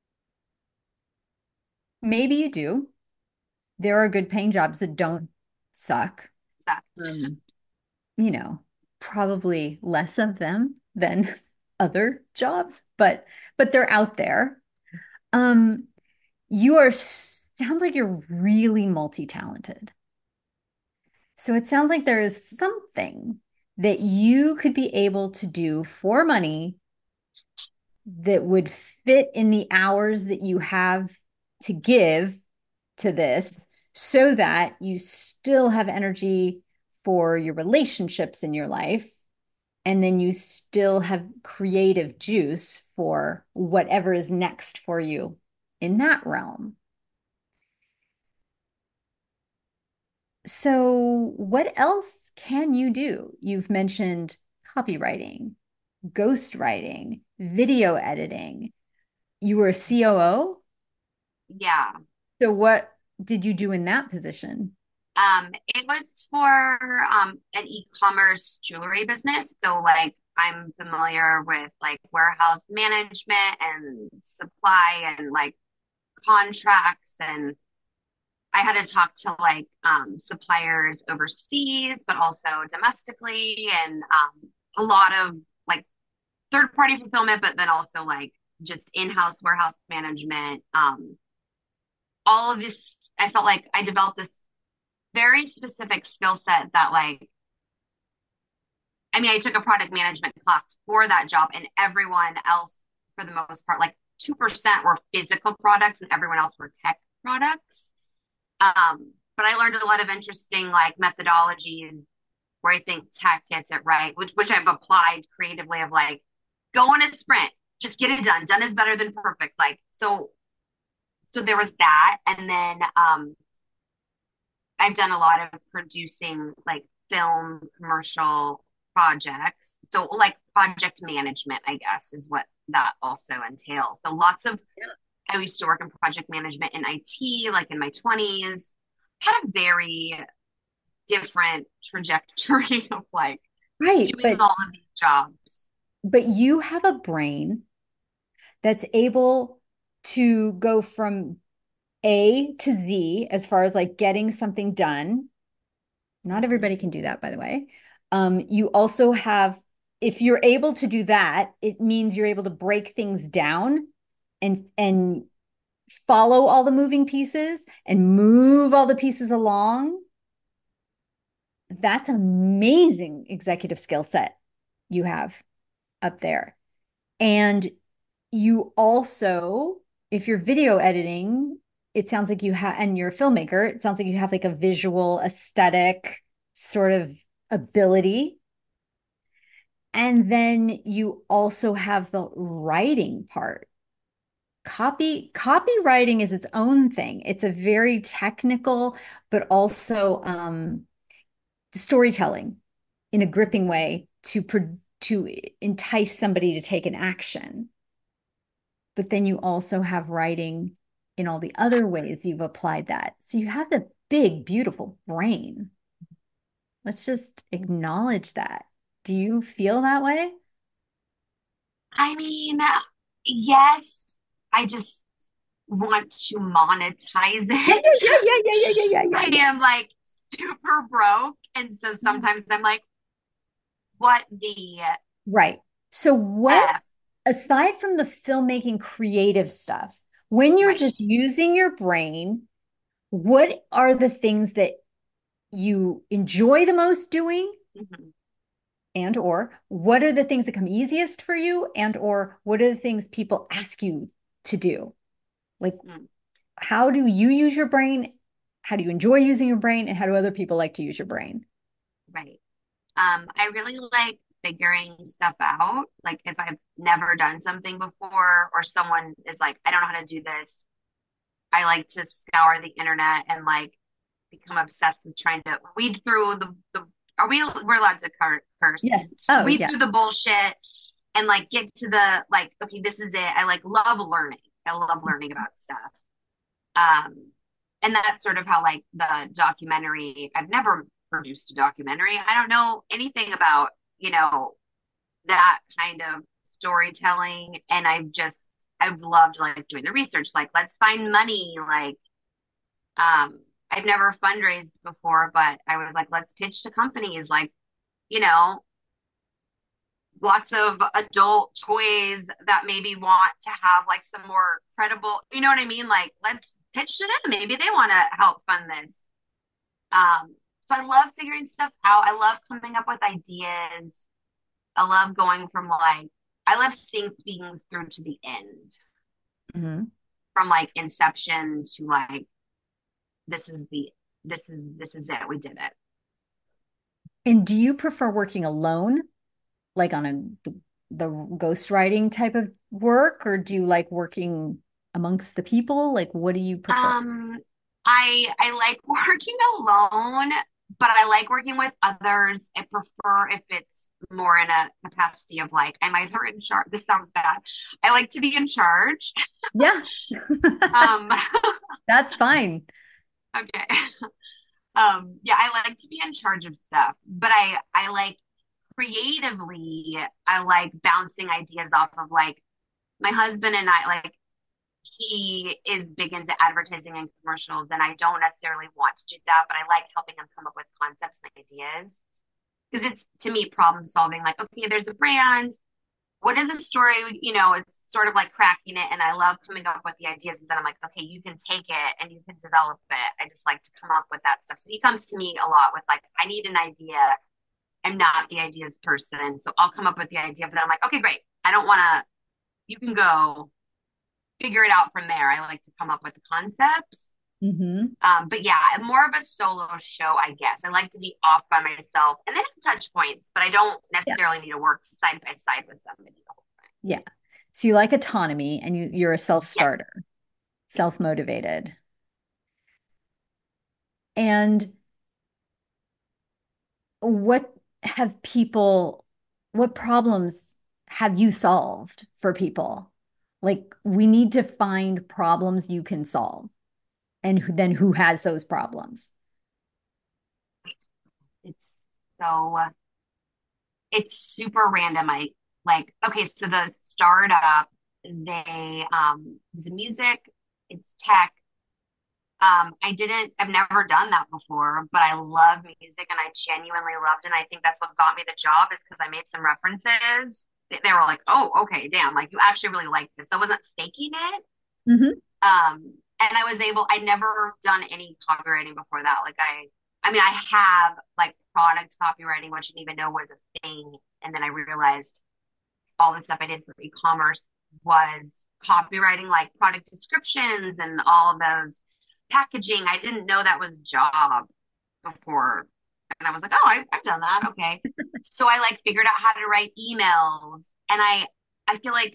Maybe you do. There are good paying jobs that don't suck. Suck. Um, you know, probably less of them than other jobs, but but they're out there. Um, you are sounds like you're really multi-talented. So it sounds like there is something that you could be able to do for money that would fit in the hours that you have to give to this so that you still have energy for your relationships in your life. And then you still have creative juice for whatever is next for you in that realm. So, what else can you do? You've mentioned copywriting, ghostwriting, video editing. You were a C O O? Yeah. So, what did you do in that position? Um, it was for um, an e-commerce jewelry business. So like I'm familiar with like warehouse management and supply and like contracts, and I had to talk to like um, suppliers overseas, but also domestically, and um, a lot of like third party fulfillment, but then also like just in-house warehouse management. Um, all of this, I felt like I developed this very specific skill set that like, I mean, I took a product management class for that job, and everyone else, for the most part, like two percent were physical products and everyone else were tech products. Um, but I learned a lot of interesting like methodologies where I think tech gets it right, which which I've applied creatively of like, go on a sprint, just get it done. Done is better than perfect. Like so so there was that. And then um I've done a lot of producing like film commercial projects. So like project management, I guess, is what that also entails. So lots of I used to work in project management in I T, like in my twenties. Had a very different trajectory of like Right. doing But all of these jobs. but you have a brain that's able to go from A to Z as far as like getting something done. Not everybody can do that, by the way. Um, you also have, if you're able to do that, it means you're able to break things down and and follow all the moving pieces and move all the pieces along. That's an amazing executive skill set you have up there. And you also, if you're video editing, it sounds like you have, and you're a filmmaker, it sounds like you have like a visual aesthetic sort of ability. And then you also have the writing part. Copy copywriting is its own thing. It's a very technical, but also um, storytelling in a gripping way to to entice somebody to take an action. But then you also have writing in all the other ways you've applied that. So you have the big, beautiful brain. Let's just acknowledge that. Do you feel that way? I mean, yes, I just want to monetize Yeah, it. yeah, yeah, yeah, yeah, yeah, yeah, yeah, I yeah. am like super broke. And so sometimes I'm like, what the Right. So what, F? aside from the filmmaking creative stuff, when you're Right. just using your brain, what are the things that you enjoy the most doing? Mhm. And or what are the things that come easiest for you? And or what are the things people ask you to do? Like, Mm. how do you use your brain? How do you enjoy using your brain? And how do other people like to use your brain? Right. Um, I really like figuring stuff out. Like if I've never done something before or someone is like, I don't know how to do this, I like to scour the internet and like become obsessed with trying to weed through the, the are we we're allowed to cur- curse Yes. Oh, weed yeah. through the bullshit and like get to the like, okay, this is it. I like love learning. I love learning about stuff. Um, and that's sort of how like the documentary, I've never produced a documentary. I don't know anything about, you know, that kind of storytelling. And I've just, I've loved like doing the research, like let's find money, like, um, I've never fundraised before, but I was like, let's pitch to companies, like, you know, lots of adult toys that maybe want to have like some more credible, you know what I mean? Like, let's pitch to them. Maybe they want to help fund this. Um, so I love figuring stuff out. I love coming up with ideas. I love going from like, I love seeing things through to the end, Mm-hmm. from like inception to like, this is the, this is, this is it. We did it. And do you prefer working alone, like on a the ghostwriting type of work, or do you like working amongst the people? Like, what do you prefer? Um, I I like working alone, but I like working with others. I prefer if it's more in a capacity of like I'm either in charge. This sounds bad. I like to be in charge. Yeah, Um, that's fine. okay. Um, yeah, I like to be in charge of stuff, but I I like creatively, I like bouncing ideas off of like my husband and I, like he is big into advertising and commercials, and I don't necessarily want to do that, but I like helping him come up with concepts and ideas because it's to me problem solving. Like, okay, there's a brand. What is a story? You know, it's sort of like cracking it, and I love coming up with the ideas. And then I'm like, okay, you can take it and you can develop it. I just like to come up with that stuff. So he comes to me a lot with like, I need an idea. I'm not the ideas person, so I'll come up with the idea. But then I'm like, okay, great. I don't want to. You can go figure it out from there. I like to come up with the concepts. Mm-hmm. Um, but yeah, more of a solo show, I guess. I like to be off by myself and then have touch points, but I don't necessarily yeah. need to work side by side with somebody the whole time. Yeah. So you like autonomy and you, you're a self-starter, yeah. self-motivated. And what have people, what problems have you solved for people? Like, we need to find problems you can solve. And then who has those problems? It's so, it's super random. I like, okay, so the startup, they, um, it's music, it's tech. Um, I didn't, I've never done that before, but I love music and I genuinely loved it. And I think that's what got me the job is because I made some references. They, they were like, oh, okay, damn, like you actually really like this. I wasn't faking it. Mm-hmm. Um, and I was able, I'd never done any copywriting before that. Like I, I mean, I have like product copywriting, which I didn't even know was a thing. And then I realized all the stuff I did for e-commerce was copywriting, like product descriptions and all of those packaging. I didn't know that was a job before. And I was like, oh, I, I've done that. Okay. So I like figured out how to write emails. And I, I feel like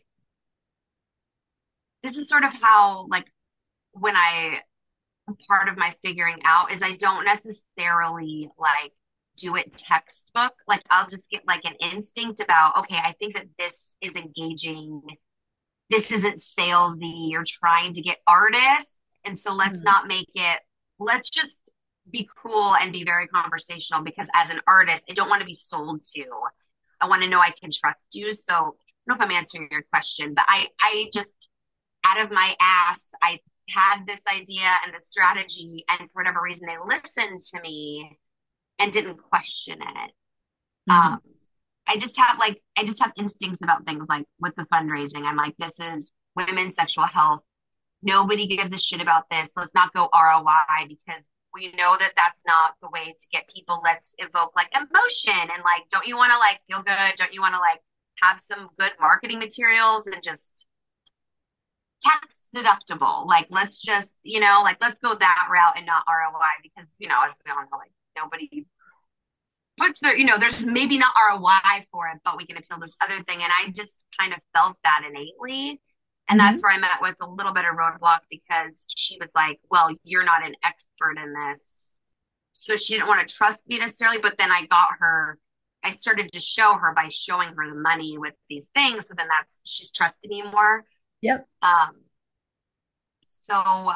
this is sort of how, like, when I, part of my figuring out is I don't necessarily like do it textbook. Like I'll just get like an instinct about, okay, I think that this is engaging. This isn't salesy. You're trying to get artists. And so let's mm-hmm. not make it, let's just be cool and be very conversational because as an artist, I don't want to be sold to. I want to know I can trust you. So I don't know if I'm answering your question, but I, I just, out of my ass, I had this idea and the strategy, and for whatever reason, they listened to me and didn't question it. Mm-hmm. Um, I just have like, I just have instincts about things like with the fundraising. I'm like, this is women's sexual health. Nobody gives a shit about this. Let's not go R O I because we know that that's not the way to get people. Let's evoke like emotion and like, don't you want to like feel good? Don't you want to like have some good marketing materials and just tax deductible? Like, let's just, you know, like, let's go that route and not R O I because, you know, as we all know, like nobody puts their, you know, there's maybe not R O I for it, but we can appeal this other thing. And I just kind of felt that innately. And mm-hmm. that's where I met with a little bit of roadblock because she was like, well, you're not an expert in this. So she didn't want to trust me necessarily. But then I got her, I started to show her by showing her the money with these things. So then that's, she's trusted me more. Yep. Um, so,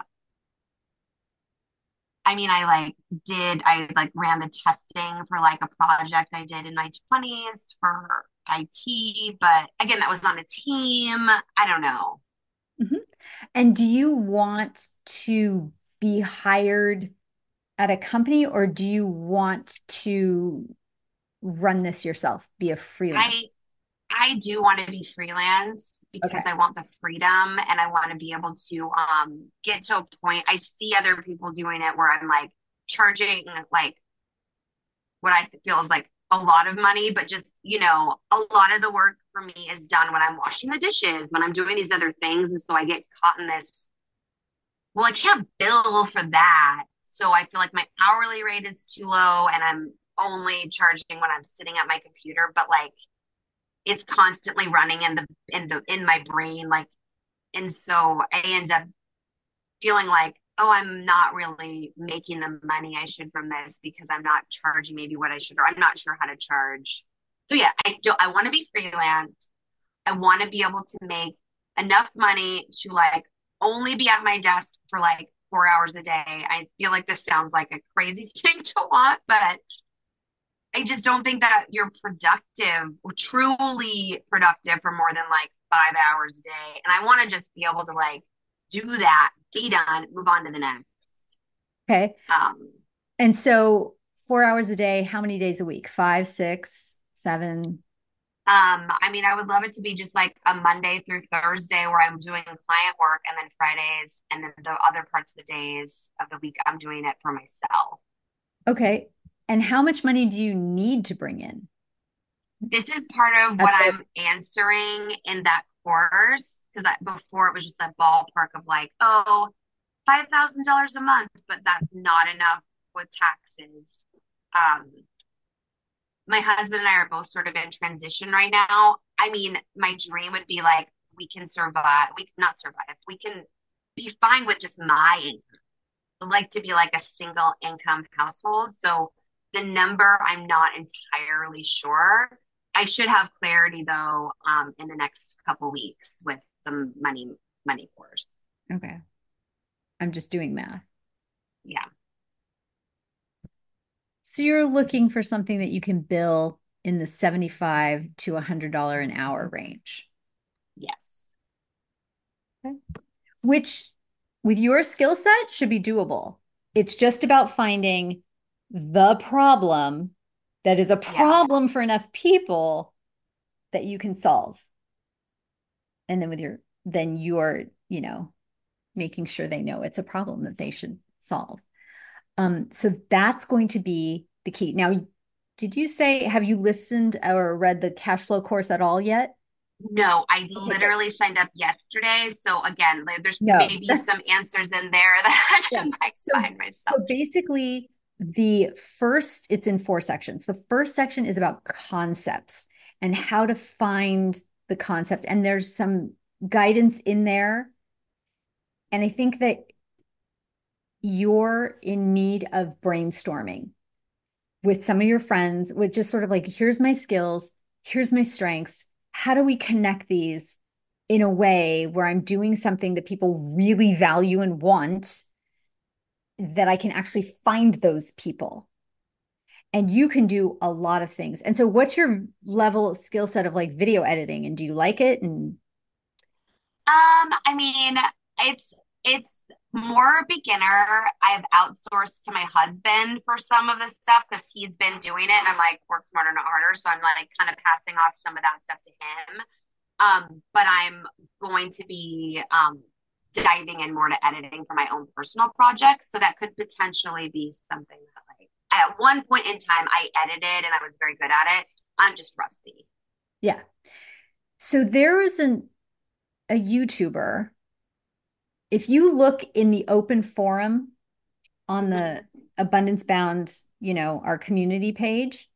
I mean, I like did, I like ran the testing for like a project I did in my twenties for I T, but again, that was on a team. I don't know. Mm-hmm. And do you want to be hired at a company or do you want to run this yourself, be a freelance? I, I do want to be freelance because okay. I want the freedom and I want to be able to um, get to a point. I see other people doing it where I'm like charging like what I feel is like a lot of money, but just, you know, a lot of the work for me is done when I'm washing the dishes, when I'm doing these other things. And so I get caught in this, well, I can't bill for that. So I feel like my hourly rate is too low and I'm only charging when I'm sitting at my computer, but like it's constantly running in the, in the, in my brain. Like, and so I end up feeling like, oh, I'm not really making the money I should from this because I'm not charging maybe what I should, or I'm not sure how to charge. So yeah, I do, I want to be freelance. I want to be able to make enough money to like only be at my desk for like four hours a day. I feel like this sounds like a crazy thing to want, but I just don't think that you're productive, truly productive for more than like five hours a day. And I want to just be able to like do that, be done, move on to the next. Okay. Um, And so four hours a day, how many days a week? Five, six, seven? Um, I mean, I would love it to be just like a Monday through Thursday where I'm doing client work and then Fridays and then the other parts of the days of the week I'm doing it for myself. Okay. And how much money do you need to bring in? This is part of At what the- I'm answering in that course because before it was just a ballpark of like, oh, five thousand dollars a month, but that's not enough with taxes. Um, my husband and I are both sort of in transition right now. I mean, my dream would be like we can survive, we not survive, we can be fine with just my income. I'd like to be like a single income household. So the number I'm not entirely sure. I should have clarity though um, in the next couple weeks with the money money course. Okay. I'm just doing math. Yeah. So you're looking for something that you can bill in the seventy-five to one hundred dollars an hour range. Yes. Okay. Which with your skill set should be doable. It's just about finding the problem that is a Yeah. problem for enough people that you can solve. And then with your, then you're, you know, making sure they know it's a problem that they should solve. Um, so that's going to be the key. Now, did you say, have you listened or read the cash flow course at all yet? No, I Okay, good. literally signed up yesterday. So again, like, there's No, maybe that's some answers in there that I yeah. can like So, find myself. so basically, the first, it's in four sections. The first section is about concepts and how to find the concept. And there's some guidance in there. And I think that you're in need of brainstorming with some of your friends, with just sort of like, here's my skills, here's my strengths. How do we connect these in a way where I'm doing something that people really value and want, that I can actually find those people? And you can do a lot of things. And so, what's your level skill set of like video editing? And do you like it? And Um, I mean, it's it's more beginner. I've outsourced to my husband for some of the stuff because he's been doing it, and I'm like, work smarter, not harder. So I'm like kind of passing off some of that stuff to him. Um, but I'm going to be um diving in more to editing for my own personal projects. So that could potentially be something that like at one point in time I edited and I was very good at it. I'm just rusty. yeah. So, there is an, a YouTuber. If you look in the open forum on the Abundance Bound, you know, our community page,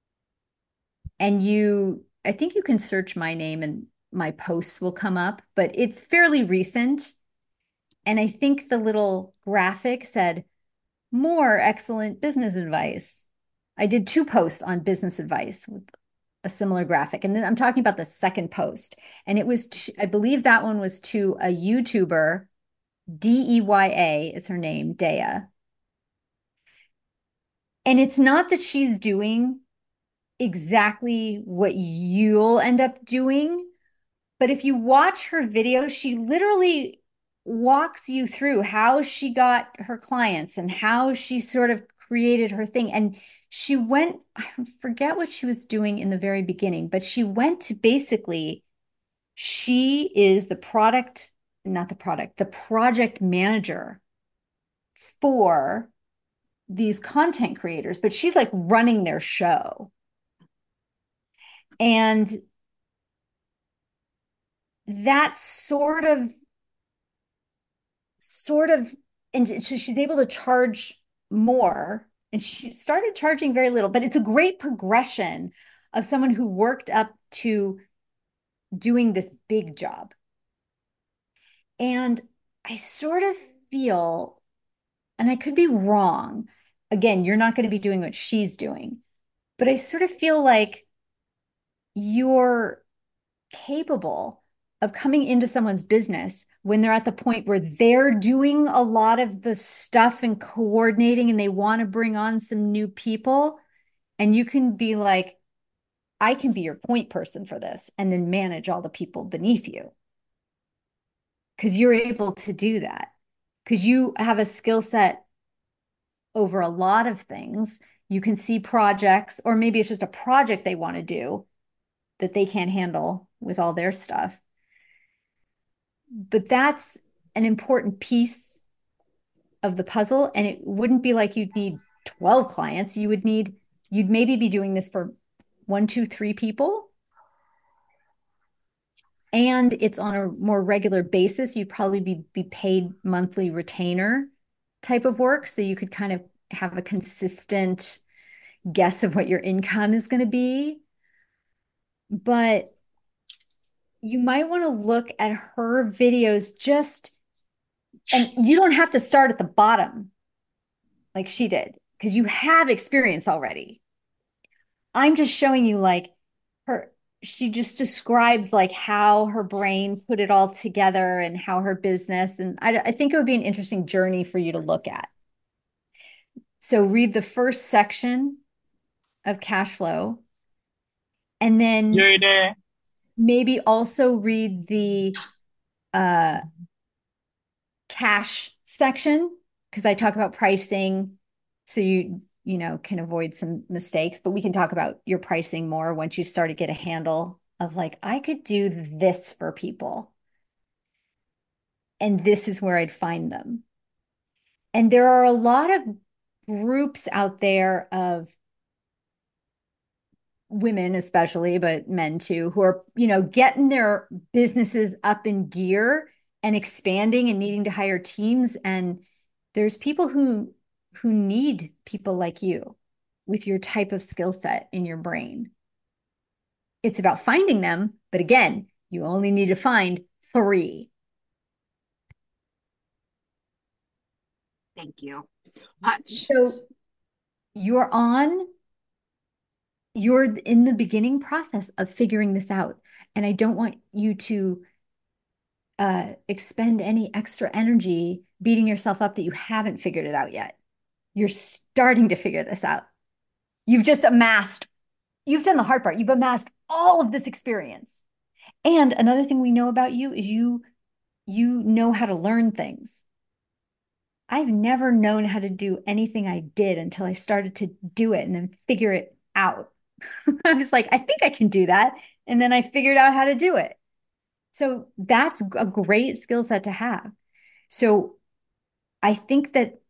and you, I think you can search my name and my posts will come up, but it's fairly recent. And I think the little graphic said, more excellent business advice. I did two posts on business advice with a similar graphic. And then I'm talking about the second post. And it was, to, I believe that one was to a YouTuber, D E Y A is her name, Dea. And it's not that she's doing exactly what you'll end up doing, but if you watch her video, she literally walks you through how she got her clients and how she sort of created her thing. And she went, I forget what she was doing in the very beginning, but she went to basically, she is the product, not the product, the project manager for these content creators, but she's like running their show. And that sort of, sort of, and she's able to charge more. And she started charging very little, but it's a great progression of someone who worked up to doing this big job. And I sort of feel, and I could be wrong, again, you're not going to be doing what she's doing, but I sort of feel like you're capable of coming into someone's business when they're at the point where they're doing a lot of the stuff and coordinating and they want to bring on some new people. And you can be like, I can be your point person for this and then manage all the people beneath you. Because you're able to do that. Because you have a skill set over a lot of things. You can see projects, or maybe it's just a project they want to do that they can't handle with all their stuff. But that's an important piece of the puzzle. And it wouldn't be like you'd need twelve clients. You would need, you'd maybe be doing this for one, two, three people. And it's on a more regular basis. You'd probably be, be paid monthly retainer type of work. So you could kind of have a consistent guess of what your income is going to be. But you might want to look at her videos just, and you don't have to start at the bottom like she did, because you have experience already. I'm just showing you like her, she just describes like how her brain put it all together and how her business, and I, I think it would be an interesting journey for you to look at. So read the first section of cash flow, and then maybe also read the uh, cash section, because I talk about pricing, so you you know can avoid some mistakes. But we can talk about your pricing more once you start to get a handle of like, I could do this for people, and this is where I'd find them. And there are a lot of groups out there of women especially, but men too, who are, you know, getting their businesses up in gear and expanding and needing to hire teams. And there's people who who need people like you with your type of skill set in your brain. It's about finding them, but again, you only need to find three. Thank you so much. So you're on you're in the beginning process of figuring this out. And I don't want you to uh, expend any extra energy beating yourself up that you haven't figured it out yet. You're starting to figure this out. You've just amassed, you've done the hard part. You've amassed all of this experience. And another thing we know about you is you, you know how to learn things. I've never known how to do anything I did until I started to do it and then figure it out. I was like, I think I can do that. And then I figured out how to do it. So that's a great skill set to have. So I think that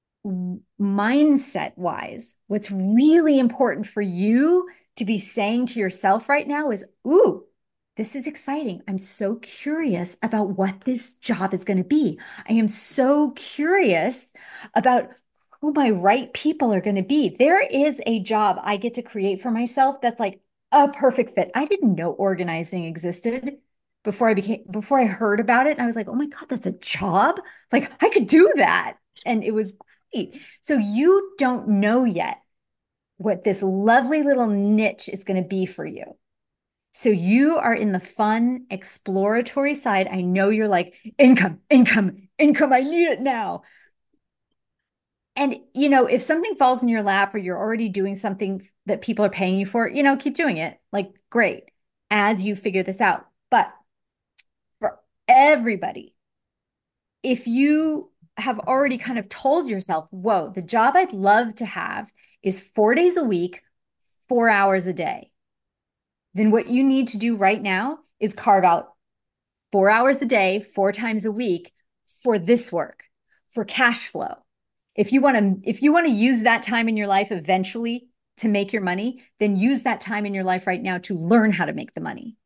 mindset wise, what's really important for you to be saying to yourself right now is, ooh, this is exciting. I'm so curious about what this job is going to be. I am so curious about who my right people are going to be. There is a job I get to create for myself that's like a perfect fit. I didn't know organizing existed before I became before I heard about it. And I was like, oh my God, that's a job. Like I could do that. And it was great. So you don't know yet what this lovely little niche is going to be for you. So you are in the fun, exploratory side. I know you're like, income, income, income. I need it now. And, you know, if something falls in your lap or you're already doing something that people are paying you for, you know, keep doing it. Like, great, as you figure this out. But for everybody, if you have already kind of told yourself, whoa, the job I'd love to have is four days a week, four hours a day, then what you need to do right now is carve out four hours a day, four times a week for this work, for cash flow. If you want to, if you want to use that time in your life eventually to make your money, then use that time in your life right now to learn how to make the money.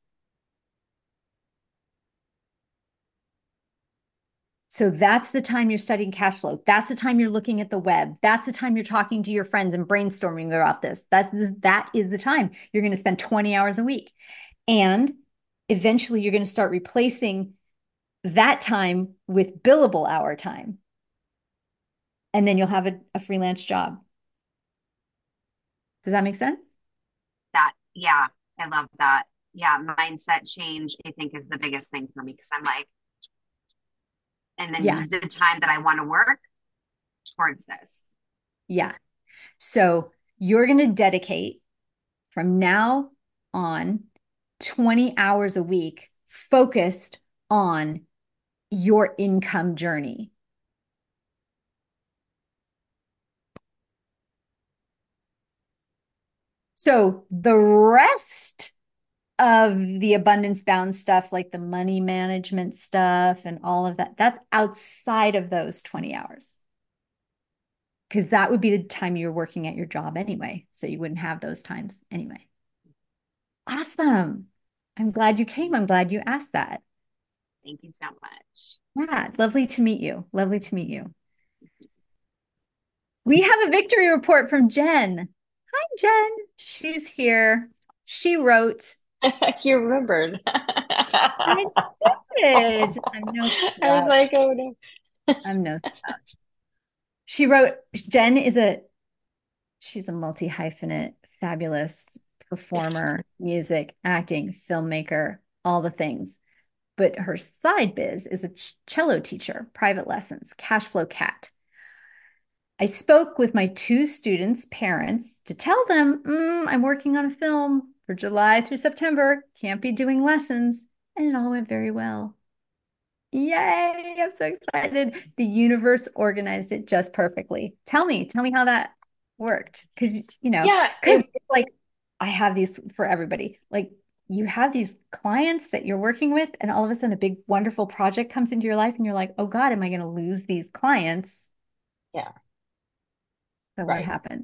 So that's the time you're studying cash flow. That's the time you're looking at the web. That's the time you're talking to your friends and brainstorming about this. That's that is the time you're going to spend twenty hours a week. And eventually you're going to start replacing that time with billable hour time. And then you'll have a, a freelance job. Does that make sense? That, yeah, I love that. Yeah, mindset change, I think, is the biggest thing for me because I'm like, and then Yeah. use the time that I want to work towards this. Yeah. So you're going to dedicate from now on twenty hours a week focused on your income journey. So the rest of the abundance bound stuff, like the money management stuff and all of that, that's outside of those twenty hours. Because that would be the time you're working at your job anyway. So you wouldn't have those times anyway. Awesome. I'm glad you came. I'm glad you asked that. Thank you so much. Yeah, lovely to meet you. Lovely to meet you. We have a victory report from Jen. Hi, Jen. She's here. She wrote. You remembered. I did. I'm no slouch. I was like, oh no. I'm no slouch. She wrote, Jen is a, she's a multi-hyphenate, fabulous performer, music, acting, filmmaker, all the things. But her side biz is a cello teacher, private lessons, cash flow cat. I spoke with my two students' parents to tell them, mm, I'm working on a film for July through September, can't be doing lessons. And it all went very well. Yay, I'm so excited. The universe organized it just perfectly. Tell me, tell me how that worked. Because, you know, Yeah, because it, like I have these for everybody. Like you have these clients that you're working with, and all of a sudden a big, wonderful project comes into your life, and you're like, oh God, am I going to lose these clients? yeah, So what right. happened?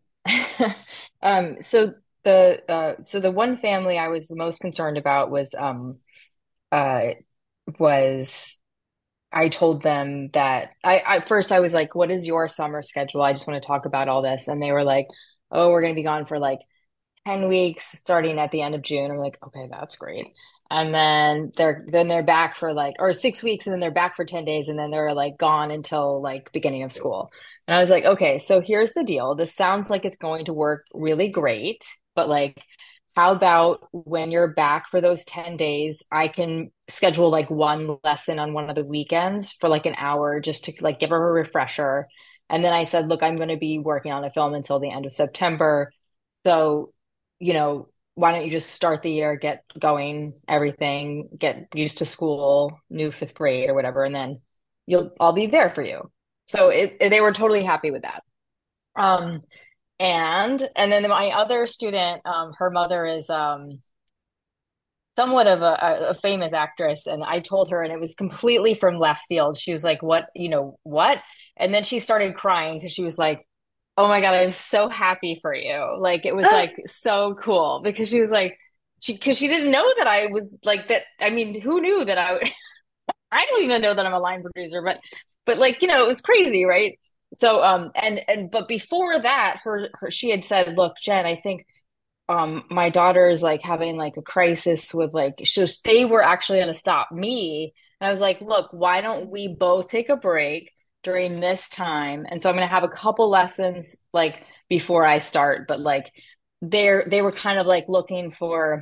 Um, so the uh so the one family I was the most concerned about was um uh was I told them that I, I first I was like, what is your summer schedule? I just want to talk about all this. And they were like, oh, we're going to be gone for like ten weeks starting at the end of June. I'm like, okay, that's great. And then they're then they're back for like or six weeks and then they're back for ten days and then they're like gone until like beginning of school. And I was like, okay, so here's the deal. This sounds like it's going to work really great, but like how about when you're back for those ten days, I can schedule like one lesson on one of the weekends for like an hour just to like give her a refresher. And then I said, look, I'm going to be working on a film until the end of September. So, you know, why don't you just start the year, get going, everything, get used to school, new fifth grade or whatever, and then you'll I'll be there for you. So it, it- they were totally happy with that. Um, and and then my other student, um, her mother is um somewhat of a, a famous actress, and I told her, and it was completely from left field. She was like, "What, you know, what?" And then she started crying because she was like, oh my God, I'm so happy for you. Like it was like so cool because she was like, she because she didn't know that I was like that. I mean, who knew that I I don't even know that I'm a line producer, but but like, you know, it was crazy, right? So um and and but before that, her, her she had said, look, Jen, I think um my daughter is like having like a crisis with like so they were actually going to stop me and I was like, look, why don't we both take a break during this time, and so I'm going to have a couple lessons like before I start, but like they're they were kind of like looking for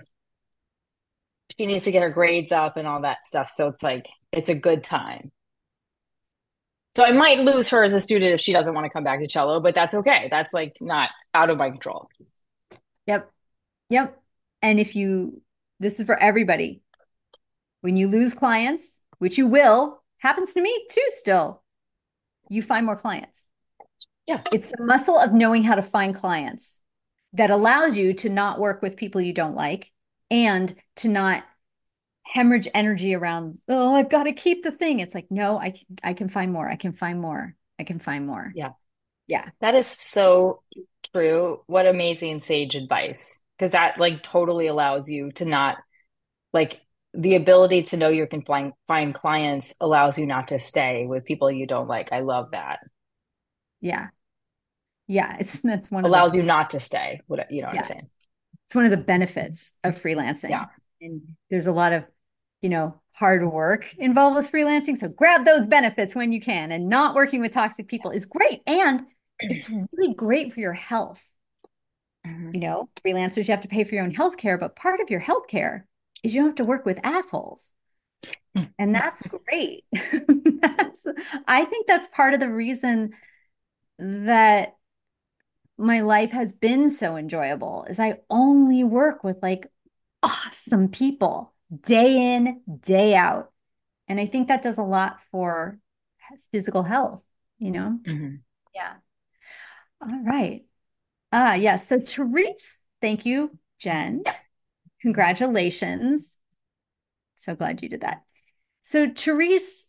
she needs to get her grades up and all that stuff, so it's like it's a good time. So I might lose her as a student if she doesn't want to come back to cello, but that's okay. That's like not out of my control. Yep. Yep. And if you, this is for everybody. When you lose clients, which you will, happens to me too still, you find more clients. Yeah. It's the muscle of knowing how to find clients that allows you to not work with people you don't like and to not hemorrhage energy around, oh, I've got to keep the thing. It's like, no, I can, I can find more. I can find more. I can find more. Yeah. Yeah. That is so true. What amazing sage advice. Because that like totally allows you to not like the ability to know you can find find clients allows you not to stay with people you don't like. I love that. Yeah. Yeah. It's that's one of the Allows you not to stay. What you know what yeah. I'm saying? It's one of the benefits of freelancing. Yeah. And there's a lot of, you know, hard work involved with freelancing. So grab those benefits when you can. And not working with toxic people is great. And it's really great for your health. Mm-hmm. You know, freelancers, you have to pay for your own health care, but part of your health care is you don't have to work with assholes. And that's great. That's, I think that's part of the reason that my life has been so enjoyable is I only work with like awesome people day in, day out. And I think that does a lot for physical health, you know? Mhm. Yeah. All right. Ah, yeah. So Therese, thank you, Jen. Yep. Congratulations. So glad you did that. So Therese,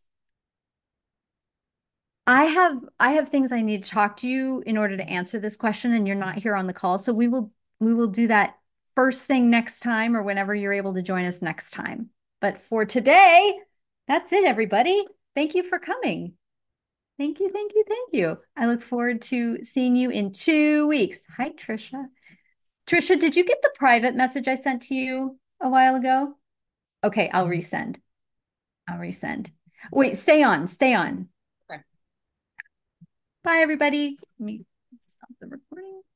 I have I have things I need to talk to you in order to answer this question, and you're not here on the call. So we will we will do that first thing next time or whenever you're able to join us next time. But for today, that's it, everybody. Thank you for coming. Thank you, thank you, thank you. I look forward to seeing you in two weeks. Hi, Trisha. Trisha, did you get the private message I sent to you a while ago? Okay, I'll resend. I'll resend. Wait, stay on, stay on. Okay. Bye, everybody. Let me stop the recording.